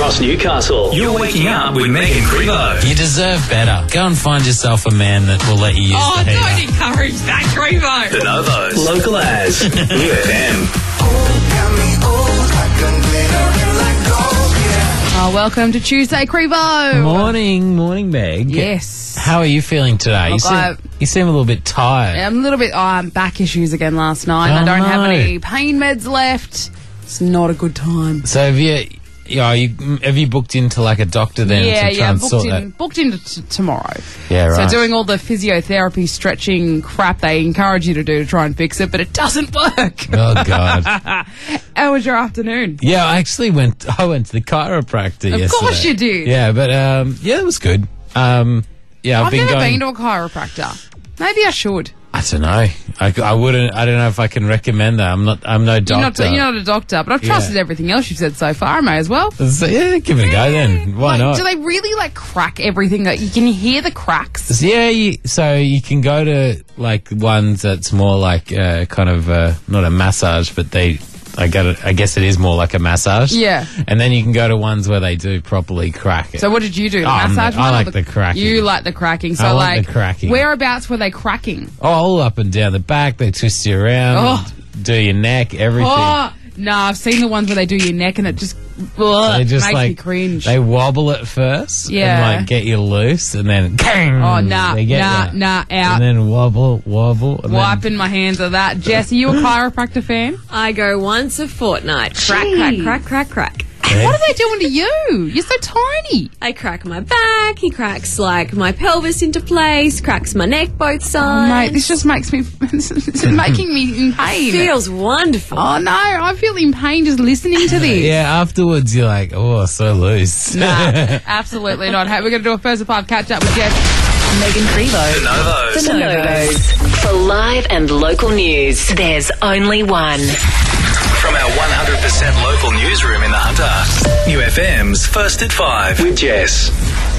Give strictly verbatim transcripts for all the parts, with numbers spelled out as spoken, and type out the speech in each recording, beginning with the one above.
across Newcastle. You're waking up with Megan Crevo. You deserve better. Go and find yourself a man that will let you use Oh, the don't heater. encourage that, Crevo. The Novos. Local as. U F M. Oh, welcome to Tuesday, Crevo. Morning, morning, Meg. Yes. How are you feeling today? You Look, seem, I- you seem a little bit tired. I'm a little bit um, back issues again last night. Oh, I don't have no. any pain meds left. It's not a good time. So have you, you, know, you, have you booked into like a doctor then yeah, to try yeah, and booked sort in, that? booked into t- tomorrow. Yeah, right. So doing all the physiotherapy, stretching crap they encourage you to do to try and fix it, but it doesn't work. Oh, God. How was your afternoon? Yeah, I actually went, I went to the chiropractor Of yesterday. course you did. Yeah, but um, yeah, it was good. Um, yeah, I've, I've been never going. been to a chiropractor. Maybe I should. I don't know. I, I wouldn't. I don't know if I can recommend that. I'm not. I'm no You're not, doctor. you're not a doctor, but I've Yeah. trusted everything else you've said so far. I may as well. So, yeah, give it a go then. Why Like, not? do they really like crack everything? That you can hear the cracks. So, yeah, you, so you can go to like ones that's more like uh, kind of uh, not a massage, but they. I got it. I guess it is more like a massage. Yeah. And then you can go to ones where they do properly crack it. So what did you do? The Oh, I'm massage the- I one or like the cracking. You like the cracking. So I like like the cracking. whereabouts were they cracking? oh, all up and down the back. They twist you around, Oh. do your neck, everything. Oh no, I've seen the ones where they do your neck and it just, ugh, They just makes like me cringe. They wobble it first, Yeah. and like get you loose, and then bang, oh nah, they get nah, you. nah, out. and then wobble, wobble, and Wiping my hands of that. Jess, are you a chiropractor fan? I go once a fortnight. Crack, crack, crack, crack, crack. then, What are they doing to you? You're so tiny. I crack my back. He cracks like my pelvis into place. Cracks my neck both Oh, sides. mate, this just makes me, it's making me in pain. feels wonderful. Oh no, I feel in pain just listening to this. yeah, afterwards you're like, oh, so loose. Nah, absolutely not. Hey, we're going to do a first of five catch up with Jess. Megan Crevo. The Novos. The Novos. For live and local news, there's only one. From our one hundred percent local newsroom in the Hunter. U F M's First at Five with Jess.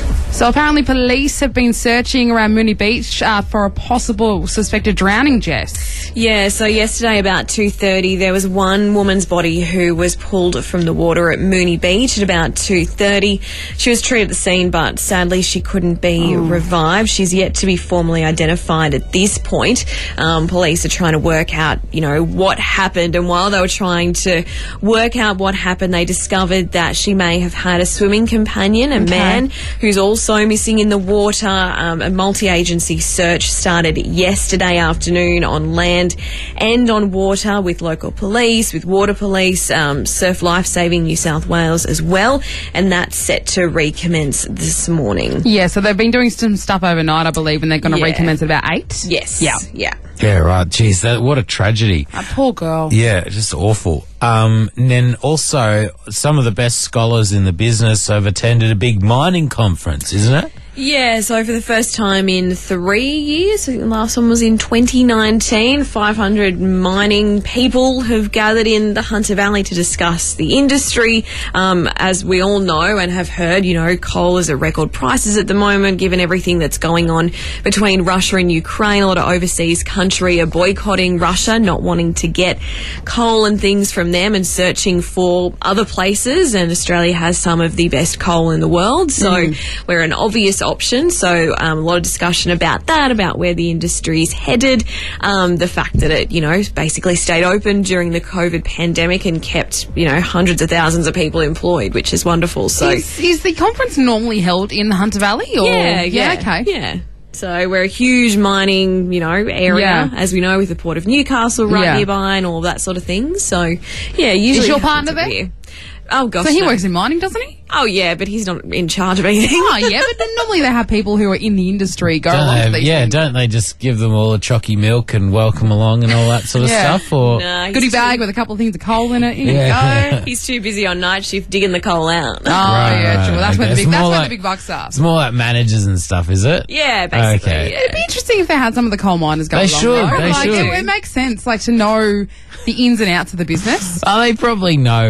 So apparently police have been searching around Moonee Beach uh, for a possible suspected drowning, Jess. Yeah, so yesterday about two thirty there was one woman's body who was pulled from the water at Moonee Beach at about two thirty. She was treated at the scene, but sadly she couldn't be revived. She's yet to be formally identified at this point. Um, police are trying to work out, you know, what happened, and while they were trying to work out what happened, they discovered that she may have had a swimming companion, a man who's also missing in the water. Um, a multi-agency search started yesterday afternoon on land and on water with local police, with water police, um, Surf Lifesaving New South Wales as well, and that's set to recommence this morning. Yeah, so they've been doing some stuff overnight, I believe, and they're going to Yeah. recommence at about eight. Yes. Yeah. Yeah. yeah, right. Jeez, that what a tragedy. A poor girl. Yeah, just awful. Um, and then also, some of the best scholars in the business have attended a big mining conference, isn't it? Yeah, so for the first time in three years, I think the last one was in twenty nineteen, five hundred mining people have gathered in the Hunter Valley to discuss the industry. Um, as we all know and have heard, you know, coal is at record prices at the moment, given everything that's going on between Russia and Ukraine. A lot of overseas country are boycotting Russia, not wanting to get coal and things from them and searching for other places. And Australia has some of the best coal in the world, so we're an obvious option. So um, a lot of discussion about that, about where the industry is headed, um, the fact that it, you know, basically stayed open during the COVID pandemic and kept, you know, hundreds of thousands of people employed, which is wonderful. So Is, is the conference normally held in the Hunter Valley? Or? yeah, yeah, okay. yeah. So we're a huge mining, you know, area, Yeah. as we know, with the Port of Newcastle right Yeah. nearby and all that sort of thing. So yeah, usually Is your it happens partner every there? year. Oh gosh, So he no. works in mining, doesn't he? Oh yeah, but he's not in charge of anything. Oh, yeah, but then normally they have people who are in the industry go Don't along they to have- these yeah, things. don't they just give them all a chalky milk and welcome along and all that sort of Yeah. stuff? Or Nah, he's Goodie too- bag with a couple of things of coal in it. Here Yeah. you go. He's too busy on night shift digging the coal out. Oh, Right, yeah, right, true. Well, that's okay. where the It's big, that's more where like- the big bucks are. it's more like managers and stuff, is it? Yeah, basically. Okay. Yeah. It'd be interesting if they had some of the coal miners go They along. should, though. they like, should. It, it makes sense, like, to know the ins and outs of the business. Oh, they probably know if they're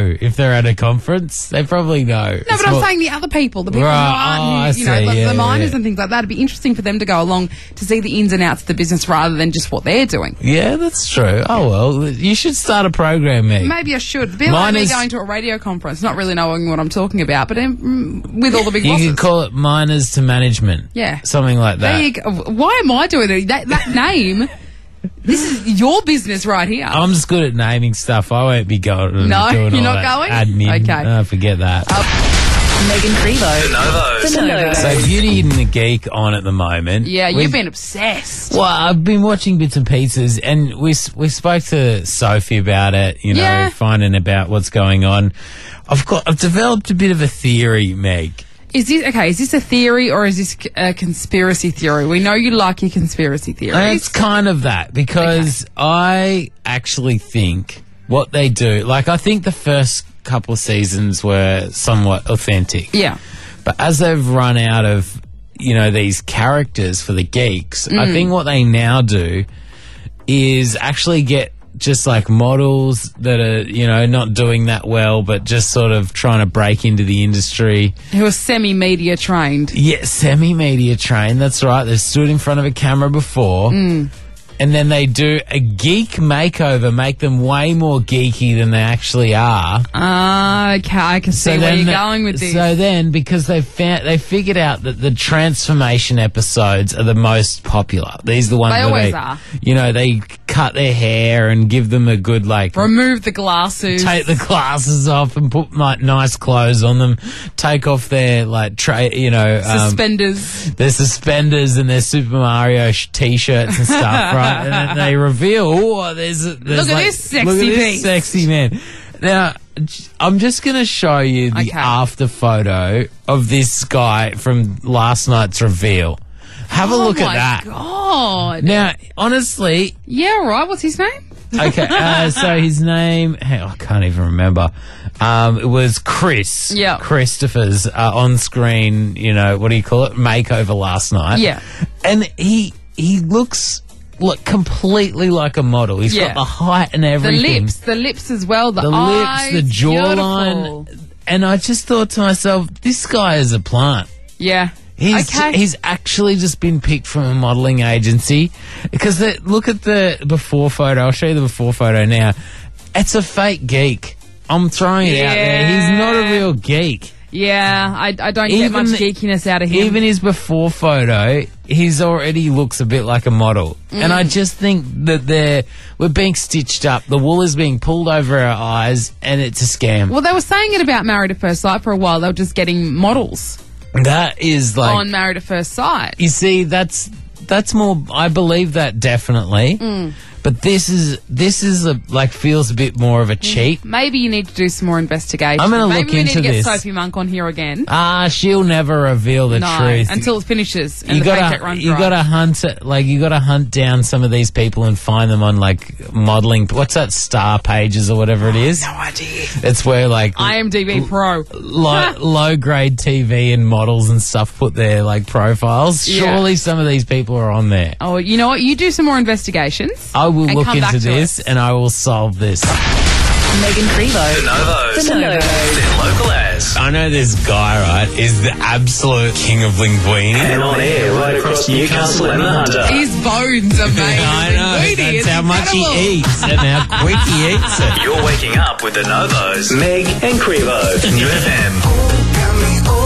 they're at a conference. They probably know. No, but I'm saying the other people, the people Right. who aren't, Oh, who, I you know, see. like Yeah, the miners yeah. and things like that. It'd be interesting for them to go along to see the ins and outs of the business rather than just what they're doing. Yeah, that's true. Oh, well, you should start a program, Meg. Maybe I should. A bit like me Miners- going to a radio conference, not really knowing what I'm talking about, but um, with all the big You bosses. could call it miners to management. Yeah. Something like that. There you go. Why am I doing it? That, that name, this is your business right here. I'm just good at naming stuff. I won't be going. No, doing you're all not that going? Admin. Okay. No, forget that. Megan Crevo. The Novos. The Novos. So Beauty and the Geek on at the moment. Yeah, We've- you've been obsessed. Well, I've been watching bits and pieces, and we s- we spoke to Sophie about it. You know, Yeah. finding about what's going on. I've got I've developed a bit of a theory, Meg. Is this okay? Is this a theory or is this c- a conspiracy theory? We know you like your conspiracy And theories. it's kind of that because I actually think what they do, like I think the first couple of seasons were somewhat authentic. Yeah. But as they've run out of, you know, these characters for the geeks, Mm. I think what they now do is actually get just like models that are, you know, not doing that well, but just sort of trying to break into the industry. Who are semi-media trained. Yeah, semi-media trained, that's right. They've stood in front of a camera before. Mm. And then they do a geek makeover, make them way more geeky than they actually are. Ah, okay, I can see where you're going with this. So then, because they found, they figured out that the transformation episodes are the most popular. These are the ones They where always they, are. you know, they cut their hair and give them a good like. Remove the glasses. Take the glasses off and put like nice clothes on them. Take off their like tray, you know, um, suspenders. their suspenders and their Super Mario sh- t-shirts and stuff, right? And then they reveal, oh, there's, a, there's Look at like, this sexy look at this beast. sexy man. Now, j- I'm just going to show you the Okay. after photo of this guy from last night's reveal. Have a look oh at my that. God. Now, honestly, Yeah, right. What's his name? okay, uh, so his name, hey, I can't even remember. Um, it was Chris. Yeah. Christopher's uh, on screen, you know, what do you call it? Makeover last night. Yeah. And he he looks look completely like a model. He's Yeah. got the height and The everything. lips, the lips as well. The, The eyes, lips, the jawline. beautiful. And I just thought to myself, this guy is a plant. Yeah. He's okay. he's actually just been picked from a modelling agency because the, look at the before photo. I'll show you the before photo now. It's a fake geek. I'm throwing it out there. He's not a real geek. Yeah, I, I don't Even get much the- geekiness out of him. Even his before photo, he's already looks a bit like a model. And Mm. I just think that they're we're being stitched up. The wool is being pulled over our eyes, and it's a scam. well, they were saying it about Married at First Sight for a while. They were just getting models That is like on Married at First Sight. you see, that's that's more. I believe that definitely. Mm. But this is this is a like feels a bit more of a cheat. Maybe you need to do some more investigation. I'm gonna Maybe look we into need to get this. Sophie Monk on here again. Ah, she'll never reveal the no, truth until it finishes and you the gotta, paycheck runs you dry. gotta hunt it, like you gotta hunt down some of these people and find them on like modeling. What's that, Star Pages or whatever it is? no idea. It's where like IMDb Pro. low, low grade T V and models and stuff put their like profiles. Yeah. Surely some of these people are on there. Oh, you know what? You do some more investigations. I will and look come back into to this us. and I will solve this. Megan The Crevo. Novos. The Novos. They're local as. I know this guy, right, is the absolute king of linguine. And on air right across Newcastle and the Hunter. His bones are made. I of know, linguine. that's It's how much he incredible. eats and how quick he eats it. You're waking up with the Novos. Meg and Crevo. New F M.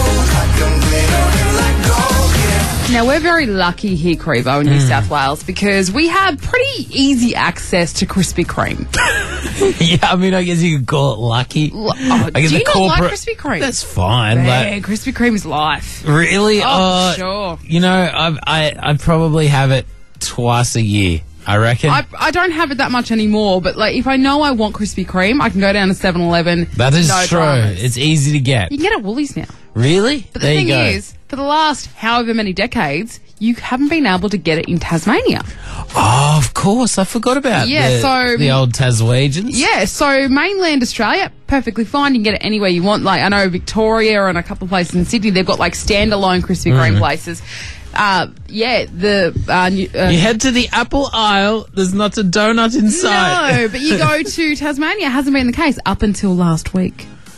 Now, we're very lucky here, Crevo, in New Hmm. South Wales, because we have pretty easy access to Krispy Kreme. Yeah, I mean, I guess you could call it lucky. L- oh, I do guess you the not like corporate- Krispy Kreme? That's fine. Yeah, Like, Krispy Kreme is life. really? Oh, Uh, sure. You know, I I I probably have it twice a year. I reckon. I, I don't have it that much anymore, but like if I know I want Krispy Kreme, I can go down to seven eleven. that is no true. dramas. It's easy to get. You can get it at Woolies now. Really? But the there thing you go. is, for the last however many decades, you haven't been able to get it in Tasmania. Oh, of course. I forgot about Yeah, the, so- the old Taswegians. Yeah, so mainland Australia, perfectly fine. You can get it anywhere you want. Like I know Victoria and a couple of places in Sydney, they've got like standalone Krispy Kreme places. Uh, yeah, the uh, new, uh, You head to the apple aisle. There's not a donut inside. no, but you go to Tasmania. It hasn't been the case up until last week.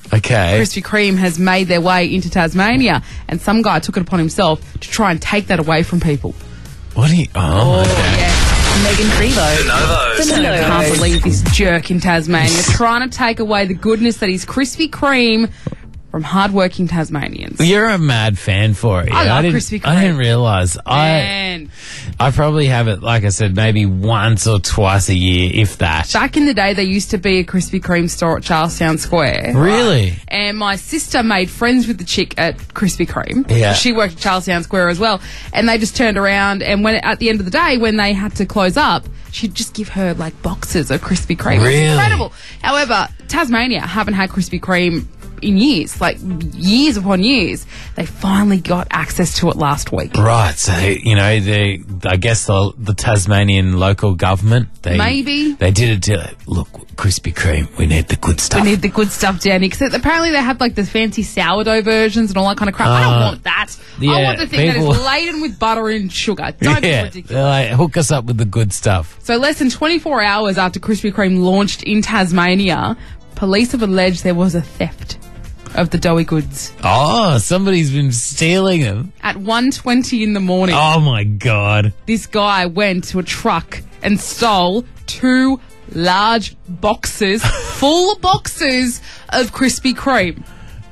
Okay. Krispy Kreme has made their way into Tasmania, and some guy took it upon himself to try and take that away from people. What do you... Oh, okay. Yeah. Megan Crevo. The Novos. The I can't Novos. believe this jerk in Tasmania trying to take away the goodness that is Krispy Kreme from hardworking Tasmanians. You're a mad fan for it. I yeah? love didn't, Krispy I didn't Kreme. realise. I Man. I probably have it, like I said, maybe once or twice a year, if that. Back in the day, there used to be a Krispy Kreme store at Charlestown Square. Really? And my sister made friends with the chick at Krispy Kreme. Yeah. She worked at Charlestown Square as well. And they just turned around, and when at the end of the day, when they had to close up, she'd just give her like boxes of Krispy Kreme. It was Really? incredible. However, Tasmania haven't had Krispy Kreme in years, like years upon years. They finally got access to it last week. Right, so, you know, the, I guess the, the Tasmanian local government, they... Maybe. They did it to, look, Krispy Kreme, we need the good stuff. We need the good stuff down here. 'Cause apparently they have like the fancy sourdough versions and all that kind of crap. I don't Uh, want that. I yeah, want the thing people- that is laden with butter and sugar. Don't be yeah, ridiculous. they're like, hook us up with the good stuff. So less than twenty-four hours after Krispy Kreme launched in Tasmania, police have alleged there was a theft of the doughy goods. Oh, somebody's been stealing them. At one twenty in the morning, Oh, my God. this guy went to a truck and stole two large boxes, full boxes of Krispy Kreme.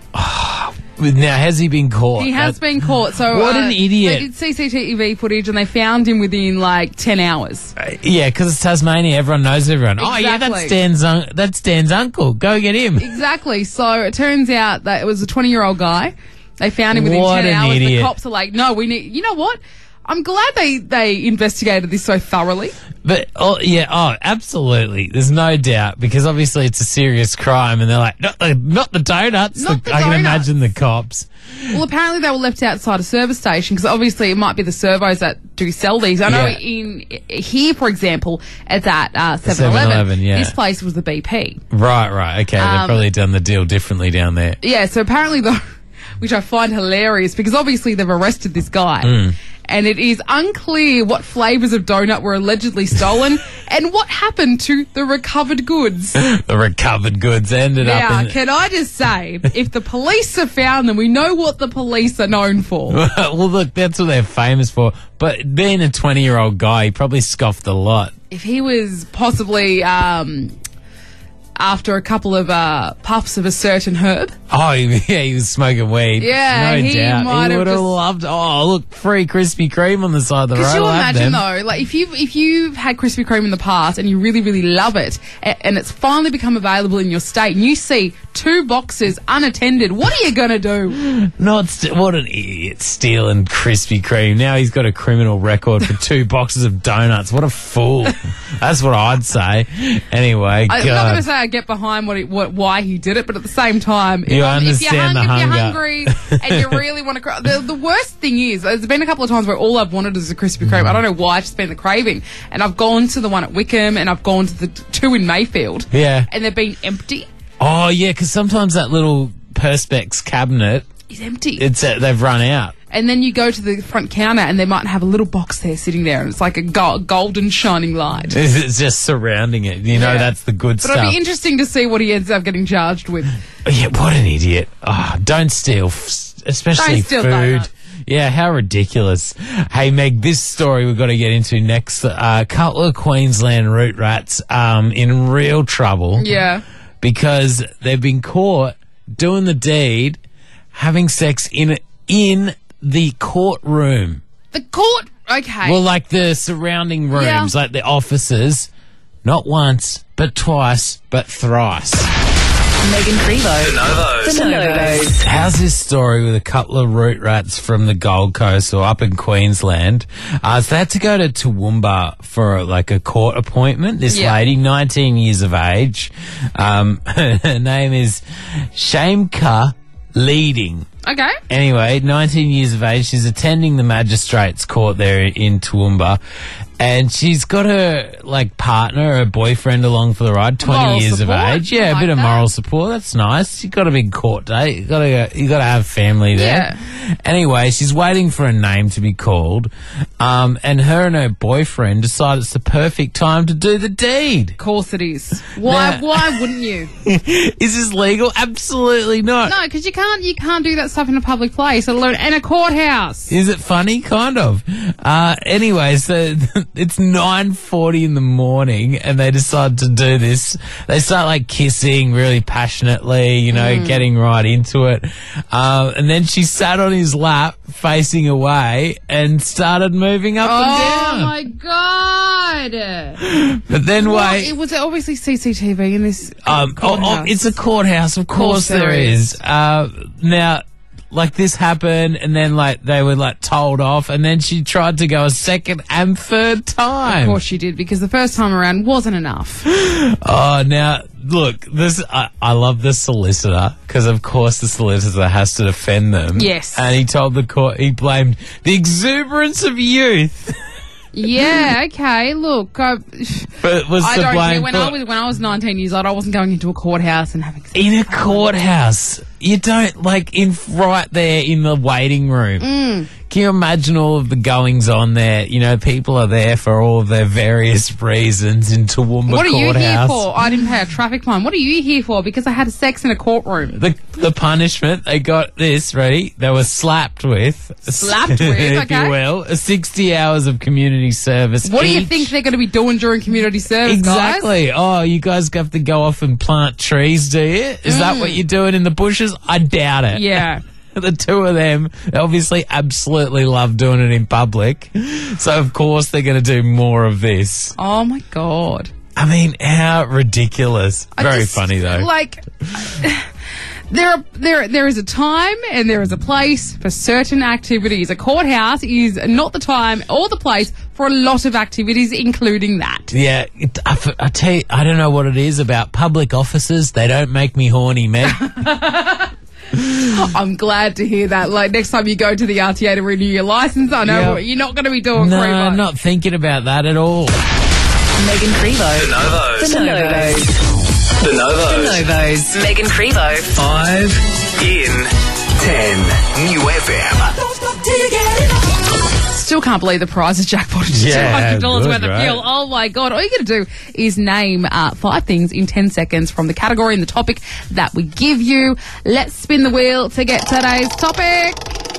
Now, has he been caught? He has That- been caught. So What uh, an idiot. They did C C T V footage and they found him within like ten hours. Yeah, because it's Tasmania. Everyone knows everyone. Oh, yeah, that's Exactly. Dan's, un- that's Dan's uncle. Go get him. Exactly. So it turns out that it was a twenty-year-old guy. They found him within What ten an hours. idiot. The cops are like, no, we need. You know what? I'm glad they they investigated this so thoroughly. But, oh, yeah, oh, absolutely. There's no doubt, because obviously it's a serious crime, and they're like, not the, not the donuts. Not the I can donuts. imagine the cops. Well, apparently they were left outside a service station because obviously it might be the servos that do sell these. I know Yeah. in here, for example, it's at uh, seven eleven. seven eleven, yeah. This place was the B P. Right, right. Okay, they've Um, probably done the deal differently down there. Yeah, so apparently though, which I find hilarious because obviously they've arrested this guy. Mm. And it is unclear what flavours of donut were allegedly stolen and what happened to the recovered goods. The recovered goods ended Now, up in... can I just say, if the police have found them, we know what the police are known for. Well, look, that's what they're famous for. But being a twenty-year-old guy, he probably scoffed a lot. If he was possibly um, after a couple of uh, puffs of a certain herb, Oh, yeah, he was smoking weed. Yeah, no he doubt. might he have would have just- loved. Oh, look, free Krispy Kreme on the side of the road. could you I'll have imagine them. though, like if you if you've had Krispy Kreme in the past and you really really love it, a- and it's finally become available in your state, and you see two boxes unattended, what are you gonna do? Not st- what an idiot stealing Krispy Kreme. Now he's got a criminal record for two boxes of donuts. What a fool. That's what I'd say. Anyway, I'm not God. going to say I get behind what, he, what why he did it, but at the same time, if, You I'm- if you're, understand the if you're hunger. hungry and you really want to, cry, the, the worst thing is, there's been a couple of times where all I've wanted is a Krispy Kreme. I don't know why, it's just been the craving, and I've gone to the one at Wickham and I've gone to the t- two in Mayfield, Yeah. and they've been empty. Oh, yeah, because sometimes that little Perspex cabinet, It's empty. it's uh, they've run out. And then you go to the front counter and they might have a little box there sitting there, and it's like a go- golden shining light. It's just surrounding it. You know, Yeah. that's the good But stuff. it'll be interesting to see what he ends up getting charged with. Yeah, what an idiot. Oh, don't steal, f- especially Don't steal food. donuts. Yeah, how ridiculous. Hey, Meg, this story we've got to get into next. A uh, couple of Queensland root rats um, in real trouble. Yeah. Because they've been caught doing the deed, having sex in in the courtroom. The court, okay. Well, like the surrounding rooms, Yeah. like the offices. Not once, but twice, but thrice. Megan Crevo. The Novos. The Novos. How's this story with a couple of root rats from the Gold Coast or up in Queensland? Uh, so they had to go to Toowoomba for like a court appointment. This Yeah. lady, nineteen years of age, um, her name is Shamka Leading. okay. Anyway, nineteen years of age, she's attending the magistrates court there in Toowoomba, And she's got her, like, partner, her boyfriend along for the ride, twenty Moral years support. of age. Yeah, I a like bit of that. moral support. That's nice. You got a big court date. You got to you got to have family there. Anyway, she's waiting for a name to be called. Um, and her and her boyfriend decide it's the perfect time to do the deed. Of course it is. Why? Now- why wouldn't you? Is this legal? Absolutely not. No, because you can't. You can't do that stuff in a public place, let alone in a courthouse. Is it funny? Kind of. Uh, anyway, so it's nine forty in the morning and they decide to do this. They start like kissing really passionately, you know, Mm. getting right into it. Uh, and then she sat on his lap facing away and started moving up Oh and down. my god! But then Well, wait. it was obviously C C T V in this. Um, oh, oh, courthouse. it's a courthouse, of course, course there there is. Uh, now, like this happened, and then like they were like told off, and then she tried to go a second and third time. Of course she did, because the first time around wasn't enough. Oh, now look, this I, I love the solicitor because, of course, the solicitor has to defend them. Yes. and he told the court he blamed the exuberance of youth, Yeah, okay. Look, I, but was I to don't blame care. When for- I was when I was nineteen years old, I wasn't going into a courthouse and having sex. in a courthouse. You don't like in right there in the waiting room. Mm. Can you imagine all of the goings on there? You know, people are there for all of their various reasons in Toowoomba What are you courthouse. here for? I didn't pay a traffic fine. What are you here for? Because I had sex in a courtroom. The the punishment they got this ready. They were slapped with, Slapped with, if okay. you will, sixty hours of community service. What do you each. think they're going to be doing during community service, guys? Exactly. Oh, you guys have to go off and plant trees, do you? Is that what you're doing in the bushes? I doubt it. Mm. Yeah. The two of them obviously absolutely love doing it in public. So, of course, they're going to do more of this. Oh my god. I mean, how ridiculous. I Very just- funny, though. Like, there, are, there, there is a time and there is a place for certain activities. A courthouse is not the time or the place for a lot of activities, including that. Yeah, it, I, f- I tell you, I don't know what it is about public offices. They don't make me horny, Meg. I'm glad to hear that. Like, next time you go to the R T A to renew your license, I know Yeah. what you're not going to be doing. No, Crevo. I'm not thinking about that at all. Megan Crevo. The Novos. The Novos. The Novos. The Novos. Megan Crevo. Five in ten. New F M. Still can't believe the prize is jackpot is Yeah, two hundred dollars good, worth of right? fuel. Oh my god. All you got to do is name uh, five things in ten seconds from the category and the topic that we give you. Let's spin the wheel to get today's topic.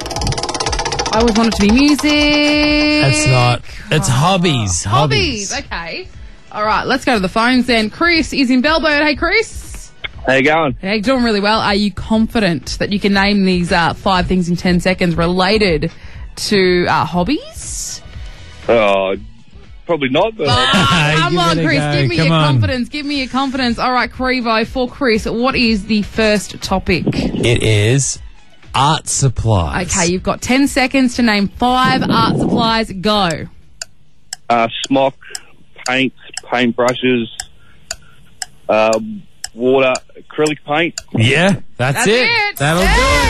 I always want it to be music. That's not. It's hobbies. Hobbies. Hobbies. Okay. All right, let's go to the phones then. Chris is in Bellbird. Hey, Chris. How you going? Hey, doing really well. Are you confident that you can name these uh, five things in ten seconds related to uh, hobbies? Oh, probably not, but Ah, come Give on, it a Chris. go. Give me Come your on. confidence. Give me your confidence. All right, Crevo, for Chris, what is the first topic? It is art supplies. Okay, you've got ten seconds to name five art supplies. Go. uh, smock, paints, paintbrushes, uh, water, acrylic paint. Yeah, that's, That's it. it. That'll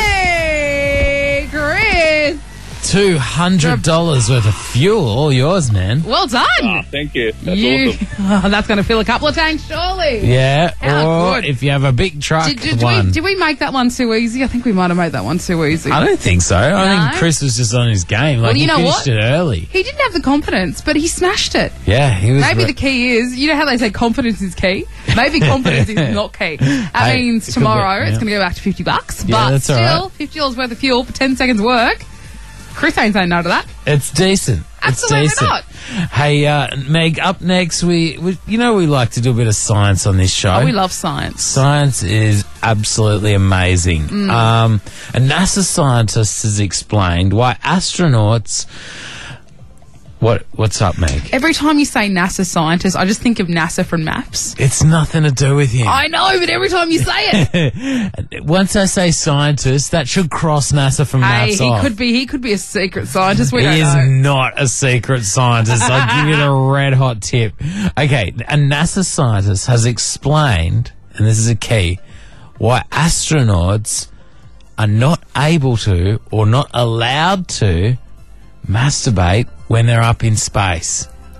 Hey, Chris. do it. Two hundred dollars worth of fuel, all yours, man. Well done. Ah, thank you. That's you, awesome. Oh, that's going to fill a couple of tanks, surely. Yeah, How or good. if you have a big truck, Did, did, one. we, did we make that one too easy? I think we might have made that one too easy. I don't think so. I No? think Chris was just on his game. Like Well, you he know finished what? it early. He didn't have the confidence, but he smashed it. Yeah, he was. Maybe re- the key is, you know how they say confidence is key? Maybe confidence is not key. That Hey, means it could tomorrow be, yeah. it's going to go back to fifty bucks. Yeah, but that's all still, right. fifty dollars worth of fuel for ten seconds work. Chris ain't saying no to that. It's decent. Absolutely it's decent. not. Hey, uh, Meg, up next, we, we, you know, we like to do a bit of science on this show. Oh, we love science. Science is absolutely amazing. Mm. Um, a NASA scientist has explained why astronauts. What What's up, Meg? Every time you say NASA scientist, I just think of NASA from Maps. It's nothing to do with him. I know, but every time you say it, Once I say scientist, that should cross NASA from hey, Maps he off. could be he could be a secret scientist. We He don't is know. not a secret scientist. I'll give you the red hot tip. Okay, a NASA scientist has explained, and this is a key, why astronauts are not able to or not allowed to masturbate when they're up in space.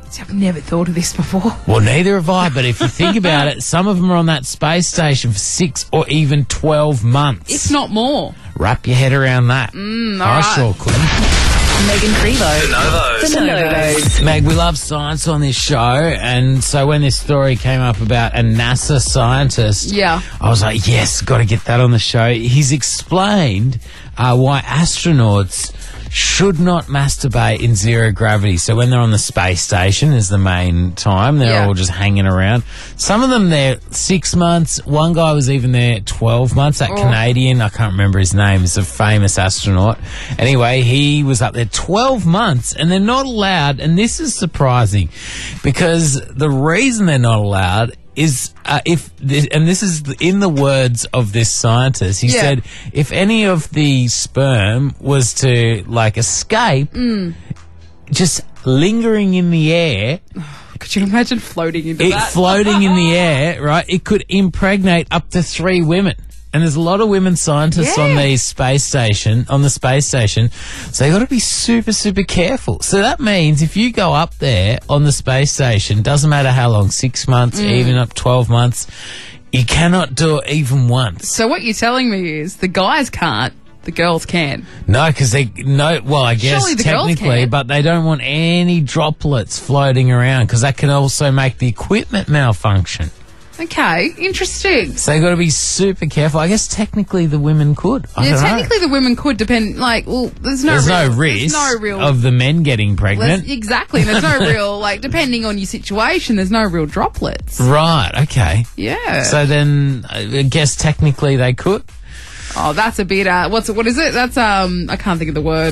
See, I've never thought of this before. Well, neither have I, but if you think about it, some of them are on that space station for six or even twelve months. If not more. Wrap your head around that. Mm, I all right. sure couldn't. Megan Crevo. The Novos. The Novos. Meg, we love science on this show, and so when this story came up about a NASA scientist, Yeah. I was like, yes, got to get that on the show. He's explained uh, why astronauts should not masturbate in zero gravity. So when they're on the space station is the main time. They're Yeah. all just hanging around. Some of them there six months. One guy was even there twelve months. That Oh. Canadian, I can't remember his name. He's a famous astronaut. Anyway, he was up there twelve months, and they're not allowed. And this is surprising because the reason they're not allowed is uh, if, th- and this is in the words of this scientist, he Yeah. said, if any of the sperm was to like escape, Mm. just lingering in the air, Could you imagine floating into it that? floating in the air, right? It could impregnate up to three women. And there's a lot of women scientists Yeah. on the space station, on the space station, so you got to be super, super careful. So that means if you go up there on the space station, doesn't matter how long, six months, Mm. even up twelve months, you cannot do it even once. So what you're telling me is the guys can't, the girls can. No, because they no. Well, I guess Surely the girls technically, can. but they don't want any droplets floating around because that can also make the equipment malfunction. Okay, interesting. So they got to be super careful. I guess technically the women could. I Yeah, don't know. technically the women could depend, like, well, there's no There's real, no risk There's no real... of the men getting pregnant. there's- exactly, there's no real, like, depending on your situation, there's no real droplets. Right. Okay. Yeah. So then, I guess technically they could. Oh, that's a bit, uh, what's it, what is it? That's, um, I can't think of the word.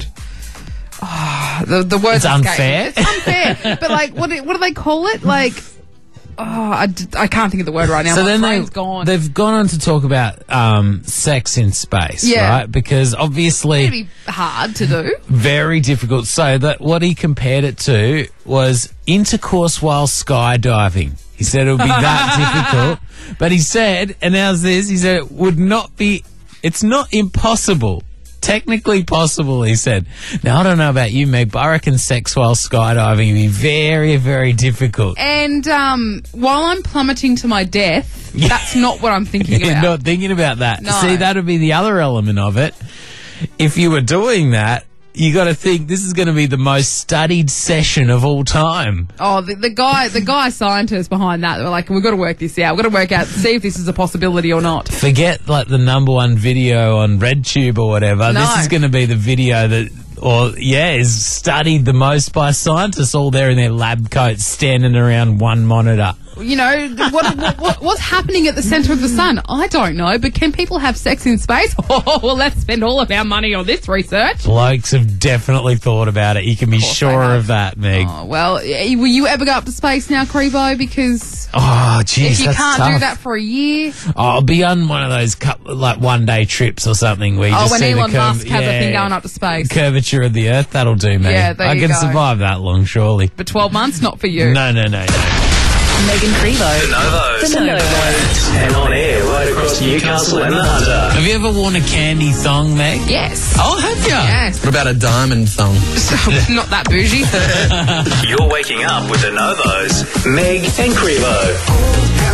Oh, the, the word's It's escaping. unfair. It's unfair. But, like, what, do- what do they call it? Like, oh, I, d- I can't think of the word right now. So My then brain's they, gone. they've gone on to talk about um, sex in space, Yeah. right? Because obviously It'd be hard to do. very difficult. So that what he compared it to was intercourse while skydiving. He said it would be that difficult. But he said, and how's this? He said it would not be, it's not impossible. Technically possible, he said. Now, I don't know about you, Meg, but I reckon sex while skydiving would be very, very difficult. And um, while I'm plummeting to my death, Yeah. that's not what I'm thinking You're about. not thinking about that. No. See, that would be the other element of it. If you were doing that, you got to think this is going to be the most studied session of all time. Oh, the, the guy, the guy scientists behind that, they were like, we've got to work this out. We've got to work out, see if this is a possibility or not. Forget like the number one video on RedTube or whatever. No. This is going to be the video that, or yeah, is studied the most by scientists, all there in their lab coats, standing around one monitor. You know, what, what, what what's happening at the centre of the sun? I don't know, but can people have sex in space? Oh, well, let's spend all of our money on this research. Blokes have definitely thought about it. You can be course sure they have. of that, Meg. Oh, well, eh, will you ever go up to space now, Crevo? Because Oh, jeez, if you that's can't tough. do that for a year, Oh, I'll be on one of those couple, like one day trips or something where you oh, just when see Elon the curv- Musk has a thing going up to space. curvature of the Earth. That'll do me. Yeah, there I you can go. survive that long, surely. But twelve months, not for you. No, no, no, no. Megan Crevo. The Novos. The Novos. And on air right across Newcastle and the Hunter. Have you ever worn a candy thong, Meg? Yes. Oh, have you? Yes. What about a diamond thong? Not that bougie. You're waking up with the Novos, Meg and Crevo.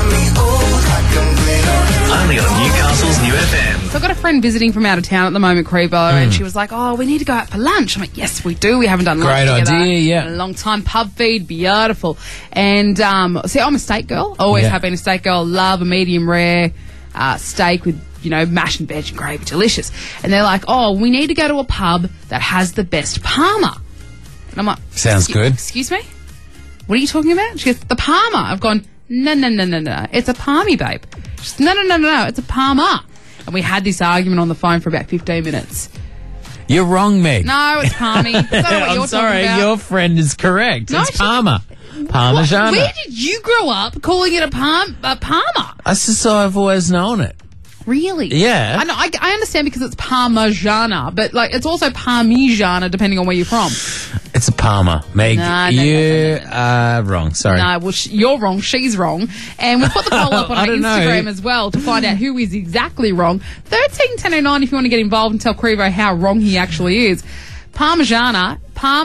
Only on Newcastle's New F M. So I've got a friend visiting from out of town at the moment, Crevo, and she was like, oh, we need to go out for lunch. I'm like, yes, we do. We haven't done lunch Great together idea, yeah. in a long time. Pub feed, beautiful. And um, see, I'm a steak girl. Always Yeah. have been a steak girl. Love a medium rare uh, steak with, you know, mash and veg and gravy. Delicious. And they're like, oh, we need to go to a pub that has the best Parma. And I'm like, Sounds "Excu- good." Excuse me? What are you talking about? She goes, the Parma. I've gone, no, no, no, no, no. It's a Palmy, babe. She goes, no, no, no, no, no. It's a Parma. And we had this argument on the phone for about fifteen minutes. You're wrong, Meg. No, it's Palmy. I don't know what I'm you're sorry, talking about. your friend is correct. No, it's she- Parma. What? Parmigiana. Where did you grow up calling it a, palm, a Parma? That's just how I've always known it. Really? Yeah. I know. I, I understand because it's Parmigiana, but like it's also Parmigiana depending on where you're from. It's a Parma, Meg. No, no, you no, no, no, no. are wrong. Sorry. No, well, sh- you're wrong. She's wrong. And we've put the poll up on I our don't know. Instagram as well to find out who is exactly wrong. thirteen ten oh nine if you want to get involved and tell Crevo how wrong he actually is. Parmigiana, Palmy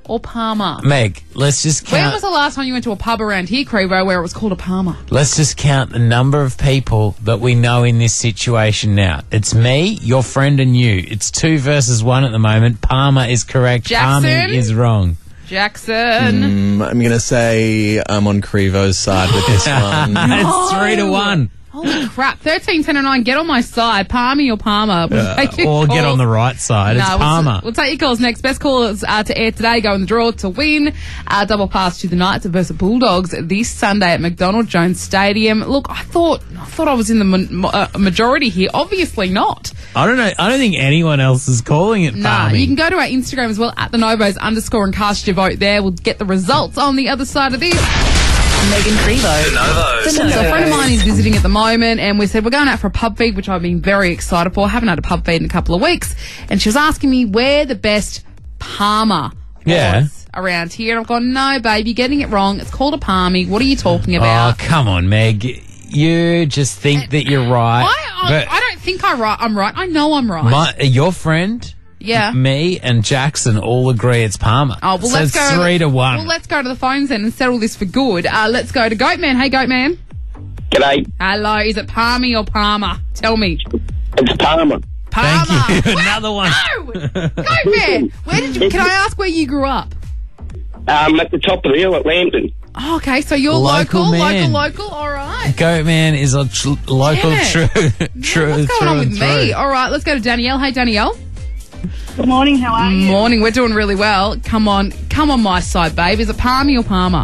or Palmer? Meg, let's just When count. was the last time you went to a pub around here, Crevo, where it was called a Palmer? Let's just count the number of people that we know in this situation now. It's me, your friend, and you. It's two versus one at the moment. Palmer is correct. Jackson? Palmer is wrong. Jackson. Mm, I'm going to say I'm on Crevo's side with this one. It's three to one. Holy crap. thirteen, ten, and nine. Get on my side. Palmy or Palmer. We'll take your Or get calls. on the right side. It's No, Palmer. We'll, we'll take your calls next. Best callers uh, to air today go in the draw to win. Uh, double pass to the Knights versus Bulldogs this Sunday at McDonald Jones Stadium. Look, I thought I thought I was in the ma- uh, majority here. Obviously not. I don't know. I don't think anyone else is calling it Nah, Palmy. you can go to our Instagram as well, at the Novos underscore, and cast your vote there. We'll get the results on the other side of this. Megan Crevo. The Novos. The So a friend of Novos. mine is visiting at the moment, and we said we're going out for a pub feed, which I've been very excited for. I haven't had a pub feed in a couple of weeks, and she was asking me where the best Palmer Yeah. was around here, and I've gone, no, babe, you're getting it wrong. It's called a Palmy. What are you talking Oh, about? come on, Meg. You just think that you're right. I, I, but I don't think I right. I'm right. I know I'm right. my, your friend, yeah. me, and Jackson all agree it's Palmer. Oh, well, so let's it's go three to one. Well, let's go to the phones then and settle this for good. Uh, let's go to Goatman. Hey, Goatman. G'day. Hello. Is it Palmy or Palmer? Tell me. It's Palmer. Palmer. Thank you. Well, Another one. No. Goatman. Where did you? Can I ask where you grew up? Um, at the top of the hill at Lambton. Oh, okay, so you're Local local, man. local, local. All right. Goatman is a tr- local Damn true, it. true, What's going true on and with me? through. All right, let's go to Danielle. Hey, Danielle. Good morning, how are you? Morning. We're doing really well. Come on, come on my side, babe. Is it Palmy or Palmer?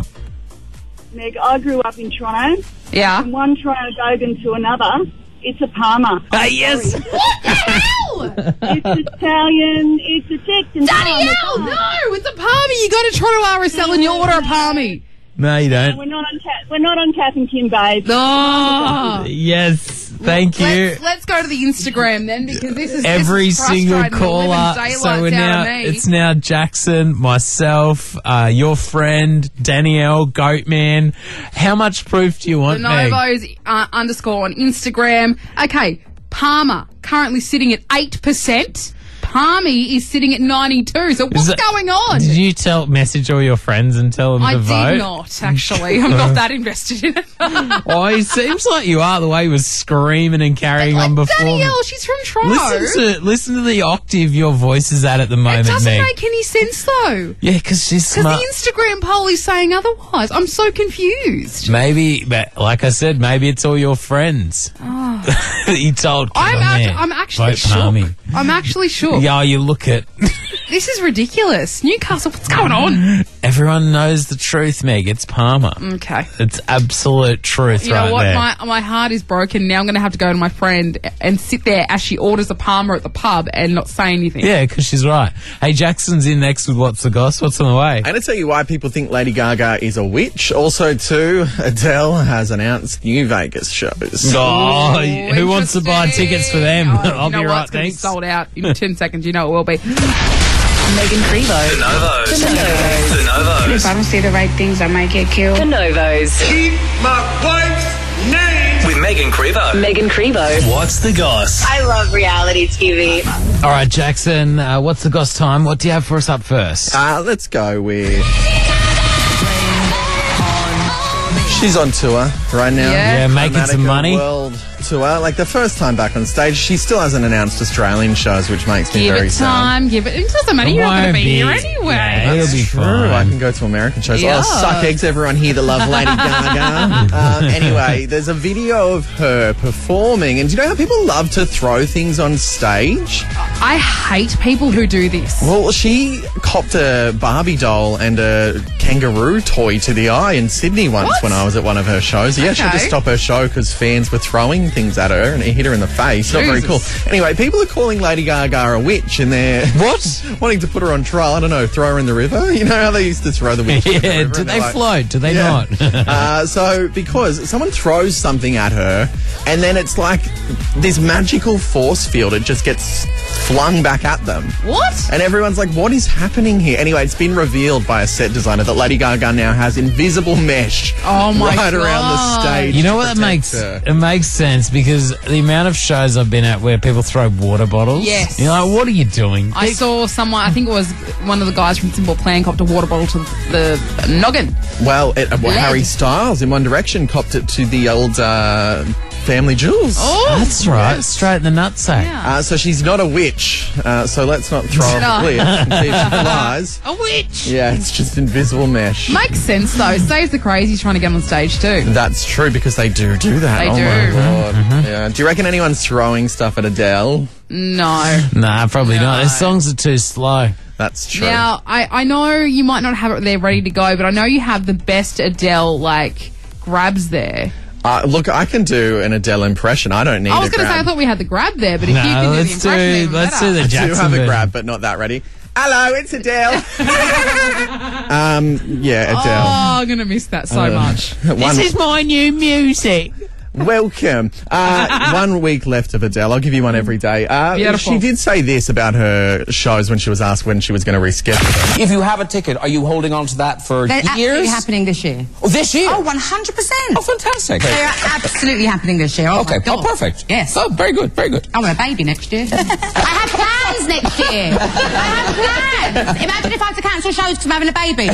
Meg, I grew up in Toronto. Yeah. From one Toronto Dogan to another, it's a Palmer. Ah, yes. What the hell? It's Italian, it's a Texan. Danielle, no, it's a Palmy. You go to Toronto R S L and you order a Palmy. No, you We're don't. not on Cat. We're not on Kath and Kim, babe. Oh. Yes. Thank you. Let's, let's go to the Instagram then, because this is Every this is single frustrating. The living caller. daylights So we're out now of me. it's now Jackson, myself, uh, your friend Danielle, Goatman. How much proof do you The want, Meg? Novos uh, underscore on Instagram. Okay, Palmer currently sitting at eight percent. Palmy is sitting at ninety-two. So what's that- going on? Did you tell message all your friends and tell them I to did vote? not, actually. I'm not that invested in it. Oh, it seems like you are. The way he was screaming and carrying on Like before. Danielle, she's from Toronto. Listen to listen to the octave your voice is at at the it moment, doesn't Meg. make any sense, though. Yeah, because she's Because smart. the Instagram poll is saying otherwise. I'm so confused. Maybe, but like I said, maybe it's all your friends that you told. I'm, "Come on, act- man, I'm actually vote shook. Palmy." I'm actually shook. Yeah, you look at. This is ridiculous. Newcastle, what's going on? Everyone knows the truth, Meg. It's Palmer. Okay. It's absolute truth You right know what? there. My my heart is broken. Now I'm going to have to go to my friend and sit there as she orders a Palmer at the pub and not say anything. Yeah, because she's right. Hey, Jackson's in next with What's the Goss? What's on the way? I'm going to tell you why people think Lady Gaga is a witch. Also, too, Adele has announced new Vegas shows. Oh, Ooh, who wants to buy interesting. tickets for them? Oh, I'll you know be what? right, It's gonna be thanks. sold out in ten seconds. You know it will be. Megan Crevo. The Novos. The Novos. The Novos. If I don't say the right things, I might get killed. The Novos. Keep my wife's name. With Megan Crevo. Megan Crevo. What's the Goss? I love reality T V. All right, Jackson, uh, what's the Goss time? What do you have for us up first? Uh, let's go with... She's on tour right now. Yeah. Yeah, making Chromatica some money. World tour. Like the first time back on stage, she still hasn't announced Australian shows, which makes me Give very it sad. time. Give it. It doesn't matter. You're not going to Won't be here be. anyway. Yeah, it'll be True, fine. I can go to American shows. Yeah. Oh, suck eggs, everyone here that love Lady Gaga. um, anyway, there's a video of her performing, and do you know how people love to throw things on stage? I hate people who do this. Well, she copped a Barbie doll and a kangaroo toy to the eye in Sydney once What? when I was at one of her shows. Yeah, she had to Okay. stop her show because fans were throwing things at her and it hit her in the face. Not very cool. Jesus. Anyway, people are calling Lady Gaga a witch and they're What? wanting to put her on trial. I don't know, throw her in the river? You know how they used to throw the witch in the Yeah, river? do and they they're like- float? Do they Yeah. not? uh, so, because someone throws something at her, and then it's like this magical force field, it just gets flung back at them. What? And everyone's like, what is happening here? Anyway, it's been revealed by a set designer that Lady Gaga now has invisible mesh Oh my right around the God. stage. You know to what? That protect makes her. it makes sense sense because the amount of shows I've been at where people throw water bottles. Yes. You're like, what are you doing? I saw someone, I think it was one of the guys from Simple Plan copped a water bottle to the noggin. Well, it, well Lead. Harry Styles in One Direction copped it to the old uh, Family Jewels. Oh, That's right. Straight in the nutsack. Yeah. Uh, so she's not a witch, uh, so let's not throw off No. a cliff and see if she flies. A witch. Yeah, it's just invisible mesh. Makes sense though. Saves the crazies trying to get on stage too. That's true because they do do that. They oh do. My God. Mm-hmm. Yeah. Do you reckon anyone's throwing stuff at Adele? No. Nah, probably not. Their songs are too slow. That's true. Now, I, I know you might not have it there ready to go, but I know you have the best Adele, like, grabs there. Uh, look, I can do an Adele impression. I don't need I was a going to say, I grab. thought we had the grab there, but if No, you can do the let's impression, do- even let's better. do the I do Jackson have a version. grab, but not that ready. Hello, it's Adele. um, yeah, Adele. Oh, I'm going to miss that so Uh, much. One- my new music. Welcome. Uh, one week left of Adele. I'll give you one every day. Uh, Beautiful. she did say this about her shows when she was asked when she was going to reschedule them. If you have a ticket, are you holding on to that for They're absolutely years? happening this year. Oh, this year? Oh, one hundred percent. Oh, fantastic. They're absolutely happening this year. Oh, Okay, my God. oh, perfect. Yes. Oh, very good, very good. I want a baby next year. I have plans next year. I have plans. Imagine if I had to cancel shows because I'm having a baby.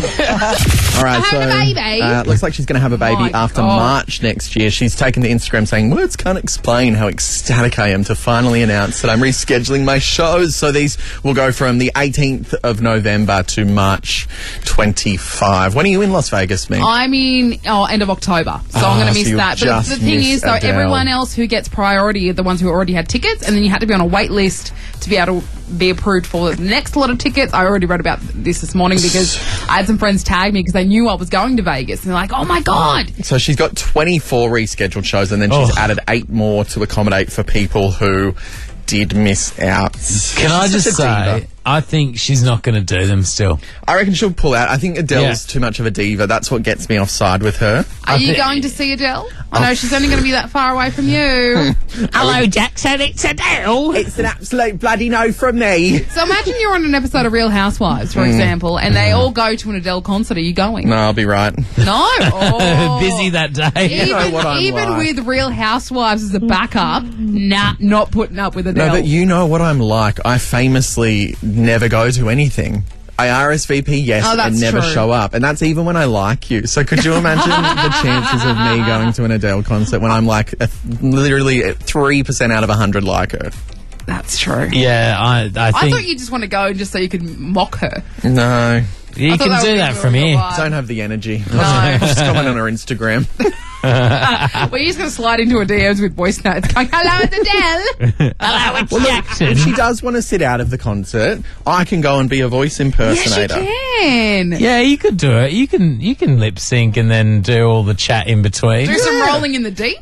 All right, I'm so having a baby. Uh, looks like she's going to have a baby My after God. March next year. She's taken to Instagram saying, "Words can't explain how ecstatic I am to finally announce that I'm rescheduling my shows." So these will go from the eighteenth of November to March twenty-fifth. When are you in Las Vegas, Meg? I mean, oh, end of October. So Ah, I'm going to so miss you'll that. But just the thing miss is, though, Adele. everyone else who gets priority are the ones who already had tickets, and then you had to be on a wait list to be able to be approved for the next lot of tickets. I already read about this this morning because I had some friends tag me because they knew I was going to Vegas. And they're like, oh my God. So she's got twenty-four rescheduled shows, and then she's Oh. added eight more to accommodate for people who did miss out. Can I She's just such a diva. say, I think she's not going to do them still. I reckon she'll pull out. I think Adele's Yeah. too much of a diva. That's what gets me offside with her. Are I you thi- going to see Adele? I know she's only going to be that far away from you. Hello, Jackson. It's Adele. It's an absolute bloody no from me. So imagine you're on an episode of Real Housewives, for example, and they all go to an Adele concert. Are you going? No, I'll be right. No. Oh. Busy that day. You know Even, what I'm even like. with Real Housewives as a backup, nah, not putting up with Adele. No, but you know what I'm like. I famously never go to anything. I R S V P, yes, Oh, that's and never true. show up. And that's even when I like you. So could you imagine the chances of me going to an Adele concert when I'm like a, literally at three percent out of one hundred like her? That's true. Yeah, I, I I think thought you just want to go just so you could mock her. No. you I thought can that would do be that your from real here. vibe. Don't have the energy. No. Just comment on her Instagram. Well, you're just going to slide into her D Ms with voice notes going, hello, it's Adele. Hello, it's Well, look, Jackson. if she does want to sit out of the concert, I can go and be a voice Yes, you impersonator. can. Yeah, you could do it. You can you can lip sync and then do all the chat in between. Do some rolling in the deep.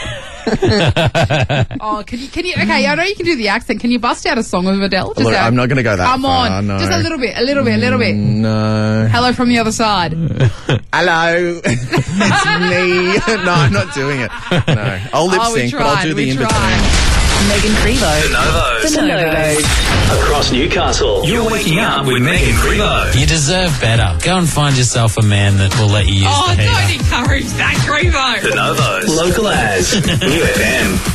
Oh, can you, can you, okay, I know you can do the accent. Can you bust out a song of Adele? Just Look, out- I'm not going to go that Come far. on. No. Just a little bit, a little bit, a little bit. No. Hello from the other side. Hello, it's me. No, I'm not doing it. No, I'll lip Oh, we sync, but I'll tried, do the we in between. tried. Megan Crevo. The Novos. The Novos. Across Newcastle. You're waking up with Megan Crevo. You deserve better. Go and find yourself a man that will let you use Oh, the don't heater. encourage that, Crevo. The Novos. Local as. U F M.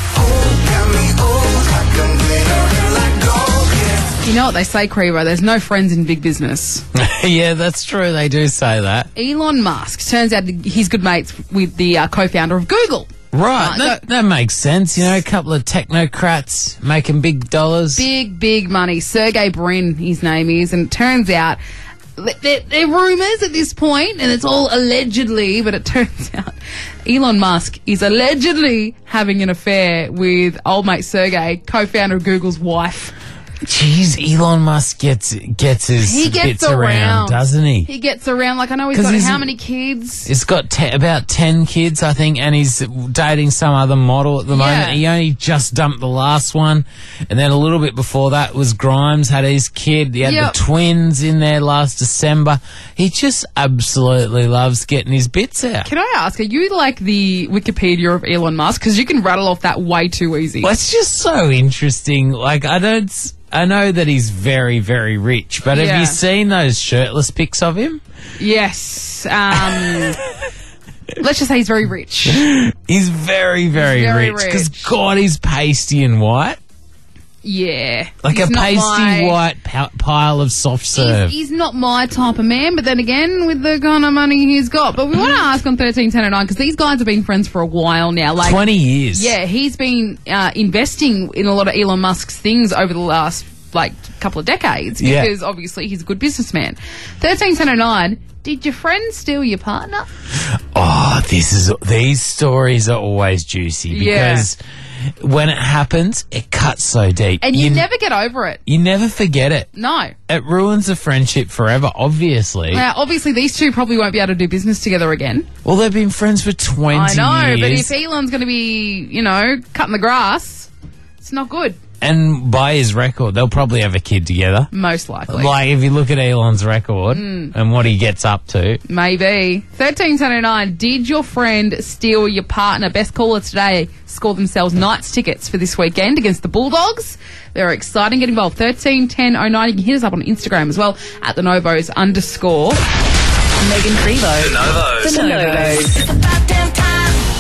You know what they say, Crevo? There's no friends in big business. Yeah, that's true. They do say that. Elon Musk turns out he's good mates with the uh, co-founder of Google. Right. Uh, that, that makes sense. You know, a couple of technocrats making big dollars. Big, big money. Sergey Brin, his name is, and it turns out they're, they're rumours at this point, and it's all allegedly, but it turns out Elon Musk is allegedly having an affair with old mate Sergey, co-founder of Google's wife. Jeez, Elon Musk gets gets his He gets bits around. around, doesn't he? He gets around, like, I know he's 'Cause got he's- how many kids? He's got te- about ten kids, I think, and he's dating some other model at the Yeah. moment. He only just dumped the last one, and then a little bit before that was Grimes had his kid. He had Yep. the twins in there last December. He just absolutely loves getting his bits out. Can I ask, are you like the Wikipedia of Elon Musk? Because you can rattle off that way too easy. Well, it's just so interesting. Like, I don't... s- I know that he's very, very rich, but Yeah. have you seen those shirtless pics of him? Yes. Um, Let's just say he's very rich. He's very, very, He's very rich. Because, rich. God, he's pasty and white. Yeah. Like He's a not pasty my- white pa- pile of soft serve. He's, he's not my type of man, but then again, with the kind of money he's got. But we want to ask on thirteen ten oh nine, because these guys have been friends for a while now. Like twenty years. Yeah, he's been uh, investing in a lot of Elon Musk's things over the last, like, couple of decades, Yeah. because obviously he's a good businessman. thirteen ten oh nine, did your friend steal your partner? Oh, this is these stories are always juicy Yeah. because when it happens, it cuts so deep. And you, never get over it. You never forget it. No. It ruins a friendship forever, obviously. Now, obviously, these two probably won't be able to do business together again. Well, they've been friends for twenty I know, years. but if Elon's going to be, you know, cutting the grass, it's not good. And by his record, they'll probably have a kid together. Most likely. Like, if you look at Elon's record Mm. and what he gets up to. Maybe. thirteen ten oh nine, did your friend steal your partner? Best caller today scored themselves Knights tickets for this weekend against the Bulldogs. They're exciting. Get involved. thirteen ten oh nine. You can hit us up on Instagram as well at the Novos underscore. Megan Crevo. The Novos. The Novos.